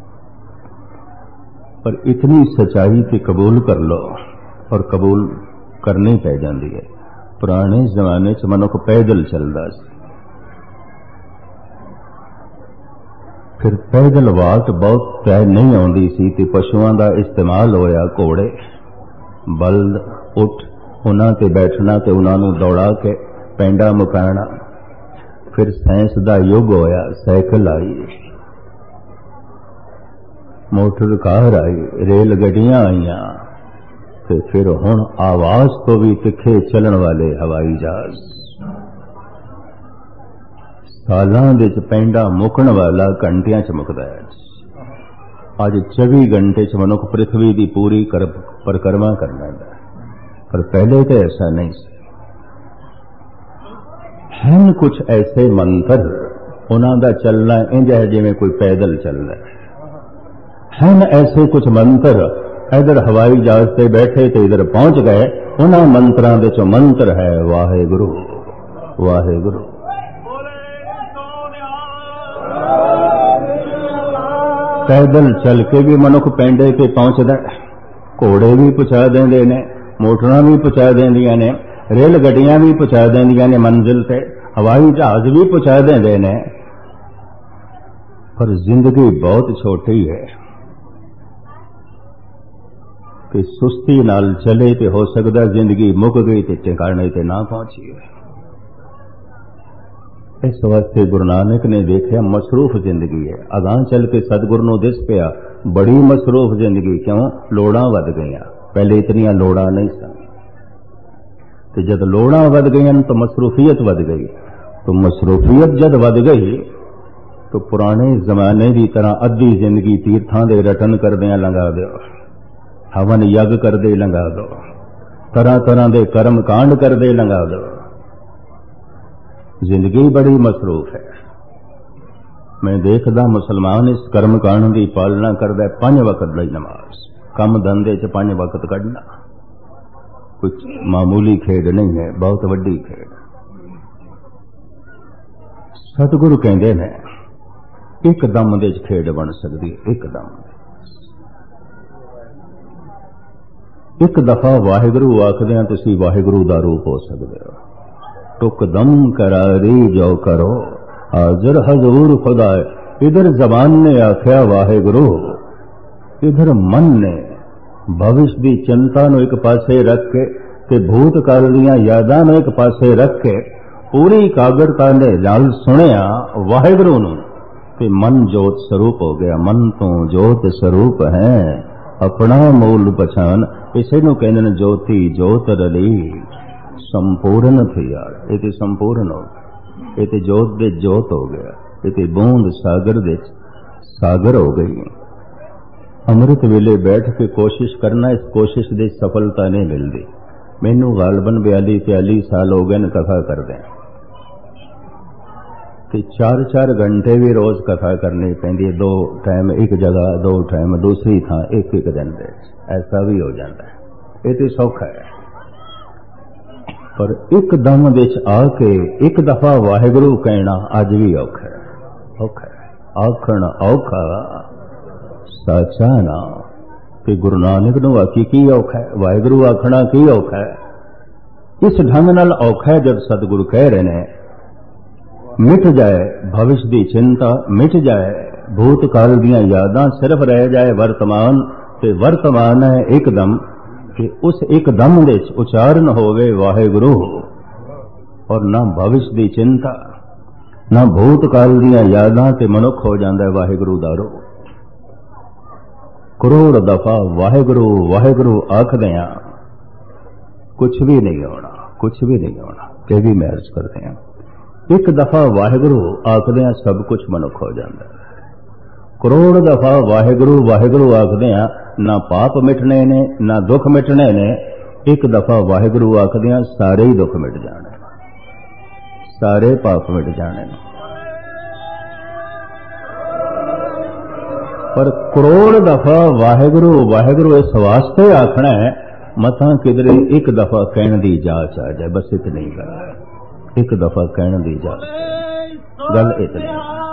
ਪਰ ਇਤਨੀ ਸਚਾਈ ਤੇ ਕਬੂਲ ਕਰ ਲੋ, ਔਰ ਕਬੂਲ ਕਰਨੀ ਪੈ ਜਾਂਦੀ ਹੈ। ਪੁਰਾਣੇ ਜ਼ਮਾਨੇ 'ਚ ਮਨੁੱਖ ਪੈਦਲ ਚੱਲਦਾ ਸੀ, ਫਿਰ ਪੈਦਲ ਵਾਟ ਬਹੁਤ ਤੈਅ ਨਹੀਂ ਆਉਂਦੀ ਸੀ ਤੇ ਪਸ਼ੂਆਂ ਦਾ ਇਸਤੇਮਾਲ ਹੋਇਆ, ਘੋੜੇ ਬਲਦ ਉੱਠ, ਉਹਨਾਂ ਤੇ ਬੈਠਣਾ ਤੇ ਉਹਨਾਂ ਨੂੰ ਦੌੜਾ ਕੇ ਪੈਂਡਾ ਮੁਕਾਉਣਾ। ਫਿਰ ਸਾਇੰਸ ਦਾ ਯੁੱਗ ਹੋਇਆ, ਸਾਈਕਲ ਆਈ, ਮੋਟਰ ਕਾਰ ਆਈ, ਰੇਲ ਗੱਡੀਆਂ ਆਈਆਂ, ਤੇ ਫਿਰ ਹੁਣ ਆਵਾਜ਼ ਤੋਂ ਵੀ ਤਿੱਖੇ ਚੱਲਣ ਵਾਲੇ ਹਵਾਈ ਜਹਾਜ਼। ਸਾਲਾਂ ਦੇ ਚ ਪੈਂਡਾ ਮੁੱਕਣ ਵਾਲਾ ਘੰਟਿਆਂ ਚ ਮੁੱਕਦਾ ਹੈ। ਅੱਜ 24 ਘੰਟੇ ਚ ਮਨੁੱਖ ਪ੍ਰਿਥਵੀ ਦੀ ਪੂਰੀ ਪਰਿਕਰਮਾ ਕਰ ਲੈਂਦਾ, ਪਰ ਪਹਿਲੇ ਤਾਂ ਐਸਾ ਨਹੀਂ ਸੀ। ਹਨ ਕੁਝ ਐਸੇ ਮੰਤਰ, ਉਹਨਾਂ ਦਾ ਚੱਲਣਾ ਇੰਜ ਹੈ ਜਿਵੇਂ ਕੋਈ ਪੈਦਲ ਚੱਲਦਾ ਹੈ। ਹਨ ਐਸੇ ਕੁਝ ਮੰਤਰ, ਇਧਰ ਹਵਾਈ ਜਹਾਜ਼ ਤੇ ਬੈਠੇ ਤੇ ਇਧਰ ਪਹੁੰਚ ਗਏ। ਉਹਨਾਂ ਮੰਤਰਾਂ ਦੇ ਚੋਂ ਮੰਤਰ ਹੈ ਵਾਹਿਗੁਰੂ ਵਾਹਿਗੁਰੂ। ਪੈਦਲ ਚੱਲ ਕੇ ਵੀ ਮਨੁੱਖ ਪੈਂਡੇ ਤੇ ਪਹੁੰਚਦਾ, ਘੋੜੇ ਵੀ ਪਹੁੰਚਾ ਦਿੰਦੇ ਨੇ, ਮੋਟਰਾਂ ਵੀ ਪਹੁੰਚਾ ਦਿੰਦੀਆਂ ਨੇ, ਰੇਲ ਗੱਡੀਆਂ ਵੀ ਪਹੁੰਚਾ ਦਿੰਦੀਆਂ ਨੇ ਮੰਜ਼ਿਲ ਤੇ, ਹਵਾਈ ਜਹਾਜ਼ ਵੀ ਪਹੁੰਚਾ ਦਿੰਦੇ ਨੇ। ਪਰ ਜ਼ਿੰਦਗੀ ਬਹੁਤ ਛੋਟੀ ਹੈ ਕਿ ਸੁਸਤੀ ਨਾਲ ਚਲੇ ਤੇ ਹੋ ਸਕਦਾ ਜ਼ਿੰਦਗੀ ਮੁੱਕ ਗਈ ਤੇ ਟਿਕਾਣੇ ਤੇ ਨਾ ਪਹੁੰਚੀ। ਇਸ ਵਾਸਤੇ ਗੁਰੂ ਨਾਨਕ ਨੇ ਦੇਖਿਆ ਮਸਰੂਫ ਜ਼ਿੰਦਗੀ ਹੈ। ਅਗਾਂਹ ਚੱਲ ਕੇ ਸਤਿਗੁਰੂ ਨੂੰ ਦਿਸ ਪਿਆ ਬੜੀ ਮਸਰੂਫ ਜ਼ਿੰਦਗੀ, ਕਿਉਂ? ਲੋੜਾਂ ਵੱਧ ਗਈਆਂ, ਪਹਿਲੇ ਇਤਨੀਆਂ ਲੋੜਾਂ ਨਹੀਂ ਸਨ, ਤੇ ਜਦ ਲੋੜਾਂ ਵੱਧ ਗਈਆਂ ਤਾਂ ਮਸਰੂਫੀਅਤ ਵੱਧ ਗਈ। तो मसरूफियत जद वध गई तो पुराने जमाने की तरह अद्धी जिंदगी तीर्थां दे रटन करदे लंघा दो, हवन यज्ञ करदे लंघा दो, तरह तरह के कर्म कांड करदे लंघा दो। जिंदगी बड़ी मसरूफ है। मैं देखदा मुसलमान इस कर्म कांड की पालना करदा 5 वक्त दी नमाज, कम धंधे च 5 वक्त कढ़ना, कुछ मामूली खेड नहीं है, बहुत वड्डी खेड। सतगुरु कहते हैं एक दम दे खेड बन सकती है, एक दम। एक दफा वाहिगुरु आखदे हैं तुसी वाहिगुरु दा रूप हो सकते हो। टुक दम करारी जो करो हाजिर हजूर खुदा। इधर जबान ने आख्या वाहिगुरु, इधर मन ने भविष्य की चिंता नूं एक पासे रख के ते भूतकाल दीयां यादां नूं एक पासे रख के पूरी कागरता ने नाल सुनिया वाहिगुरु नूं ते मन जोत स्वरूप हो गया। मन तो जोत स्वरूप है अपना मूल पछान। इसे नूं कहंदे ने ज्योति जोत रली संपूर्ण थी। यार ये तो संपूर्ण हो, ये तो जोत दे जोत हो गया, ये तो बूंद सागर दे सागर हो गई। अमृत वेले बैठ के कोशिश करना, इस कोशिश की सफलता नहीं मिलती। मैनू गालबन 42-43 साल हो गए न कथा करदे, कि 4-4 घंटे भी रोज कथा करनी पैंदी है। 2 टाइम एक जगह, 2 टाइम दूसरी थां, एक दिन दे ऐसा भी हो जाता है। ये तो सौखा है, पर एक दम विच आके एक दफा वाहिगुरु कहना अज भी औखा है। औखा है आखण औखा साचा ना। ते गुरु नानक नूं आखी की औखा है, वाहिगुरु आखना की औखा है। इस ढंग नाल औखा है जब सतगुरु कह रहे ने मिट जाए भविष्य की चिंता, मिट जाए भूतकाल दीयां यादां, सिर्फ रह जाए वर्तमान। ते वर्तमान है एकदम, कि उस एकदम दे उचारण होवे वाहिगुरु, और ना भविष्य की चिंता ना भूतकाल दीयां यादां, ते मनुख हो जाता है वाहिगुरु दा रूप। करोड़ दफा वाहिगुरु वाहिगुरु आखदियां कुछ भी नहीं होना, कुछ भी नहीं होना, ये भी महर्ज करते हैं। एक दफा वाहिगुरु आखदियां सब कुछ मनुख हो जाता है। करोड़ दफा वाहिगुरु वाहिगुरु आखदियां ना पाप मिटने ने ना दुख मिटने ने। एक दफा वाहिगुरु आखदियां सारे ही दुख मिट जाने, सारे पाप मिट जाने। पर करोड़ दफा वाहिगुरु वाहिगुरु इस वास्ते आखना है मता किधरे एक दफा कहने की जांच आ जाए, बस इतनी गल। एक दफा कहने की जांच, गल इतनी।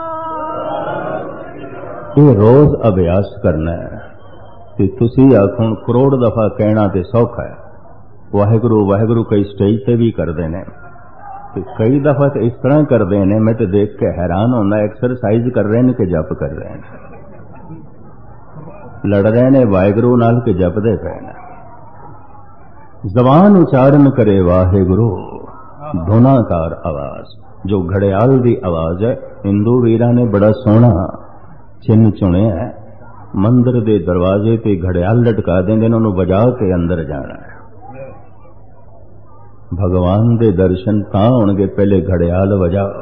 ये रोज अभ्यास करना है कि तुसी आखो करोड़ दफा कहना तो सौखा है। वाहिगुरु वाहिगुरु कई स्टेज से भी करते हैं, कई दफा तो इस तरह करते हैं मैं तो देख के हैरान होना। एक्सरसाइज कर रहे हैं कि जप कर रहे हैं, लड़ रहे हैं वाहिगुरु नाल के जपदे पे ने। जबान उच्चारण करे वाहिगुरु, धुनाकार आवाज जो घड़ियाल की आवाज है। हिंदू वीरां ने बड़ा सोहना चिन्ह चुने है। मंदिर के दरवाजे पे घड़ियाल लटका देंगे, उन्होंने बजा के अंदर जाना है। भगवान के दर्शन तां होणगे पहले घड़ियाल वजाओ।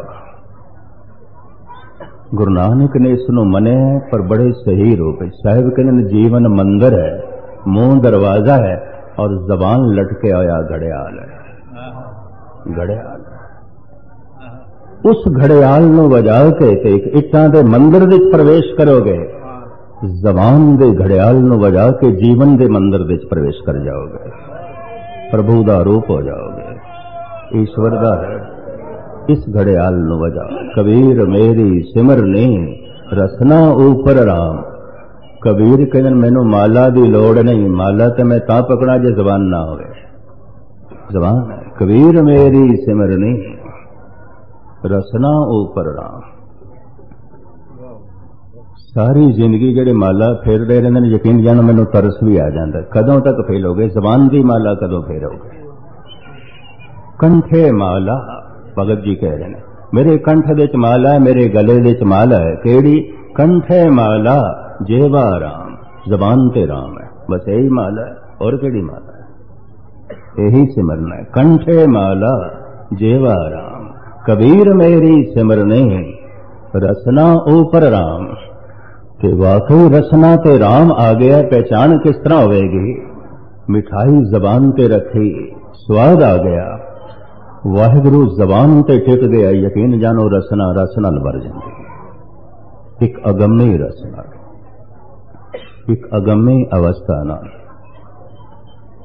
गुरु नानक ने इसनों मने है पर बड़े सही रूप है। साहिब कहते जीवन मंदिर है, मुंह दरवाजा है और जबान लटके आया घड़ियाल है। घड़ियाल उस घड़ियाल नूं वजा के एक इट्टां दे मंदिर विच प्रवेश करोगे, जबान दे घड़ियाल नूं वजा के जीवन दे मंदिर विच प्रवेश कर जाओगे, प्रभु दा रूप हो जाओगे, ईश्वर दा है। इस घड़ियाल नूं वजा कबीर मेरी सिमरनी रसना ऊपर राम। कबीर कहन मैनू माला दी लोड़ नहीं, माला तो मैं तां पकड़ा जे जबान ना होवे। जबान है कबीर मेरी सिमरनी रसना ऊपर राम। सारी जिंदगी जेडे माला फेरते रहते हैं, यकीन जानो मैनू तरस भी आ जाता। कदों तक फेलोगे जबान की माला, कदों फेरोगे? कंठे माला भगत जी कह रहे हैं मेरे कंठ दे च माला है, मेरे गले दे च माला है। केड़ी? कंठे माला जेवा राम। जबान ते राम है, बस यही माला है, और केड़ी माला है? यही सिमरना है। कंठे माला जेवा राम, कबीर मेरी सिमरने रसना ऊपर राम। कि वाकई रसना ते राम आ गया, पहचान किस तरह होगी? मिठाई जबान ते रखी, स्वाद आ गया। वाहिगुरु जबान ते टिक गया, यकीन जानो रसना रस नाल भर जाती। एक अगम्य रसना, एक अगम्य अवस्था नाल।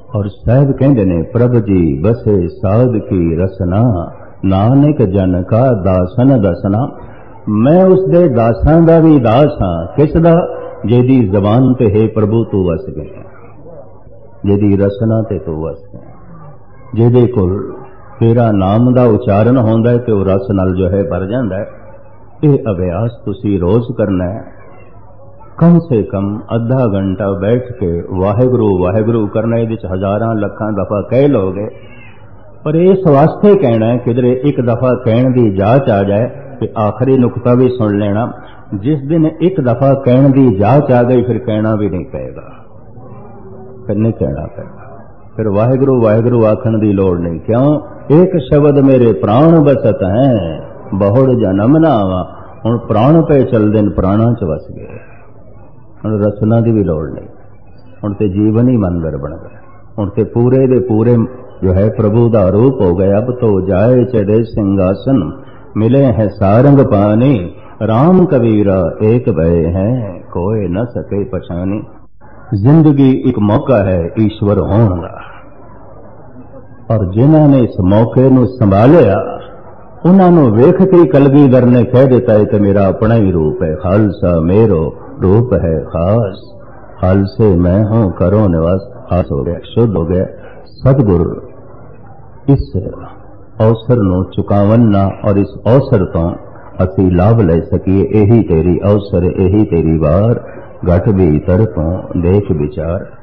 और साहब कहते ने प्रभ जी बसे साध की रसना नानक जन का दासन दसना। मैं उसदे दासां दा भी दास हाँ। किस दा? जेदी जबान ते है प्रभु तू वस गया, जेदी रसना ते तू वस गया, जेदे कोल तेरा नाम दा उचारण होंदा है ते वो रस नाल जो है भर जांदा है। ये अभ्यास तुसी रोज करना है। कम से कम अद्धा घंटा बैठ के वाहेगुरु वाहेगुरु करना। ये हजारां लखां दफा कह लोगे, पर इस वास्ते कहना है किधरे एक दफा कहने की जांच आ जाए कि आखिरी नुकता भी सुन लेना। जिस दिन एक दफा कहने की जांच आ गई फिर कहना भी नहीं पएगा, फिर नहीं कहना पएगा। फिर वाहेगुरु वाहेगुरु आखण की लोड़ नहीं। क्यों? एक शब्द मेरे प्राण बसत है बहुड़ जन्म ना आवा। हुण प्राण पे चलदे न, प्राणा च वस गए। हुण रसना की भी लोड़ नहीं। हुण ते जीवन ही मंदिर बन गया। हुण ते पूरे दे पूरे जो है प्रभु का रूप हो गया। अब तो जाए चढ़े सिंहासन मिले हैं सारंग पानी। राम कबीरा एक भय है कोई न सके पछानी। जिंदगी एक मौका है ईश्वर होने का, और जिन्होंने इस मौके नूं संभालिया उन्होंने वेख के कलगीधर ने कह देता है कि मेरा अपना ही रूप है। खालसा मेरो रूप है खास, खालसे मैं हूं करो निवास। खास हो गया, शुद्ध हो गया। सतगुरु इस अवसर नूं चुकावन ना, और इस अवसर तो असी लाभ ले सकीए। यही तेरी अवसर, यही तेरी वार। घट भीतर तो देख विचार।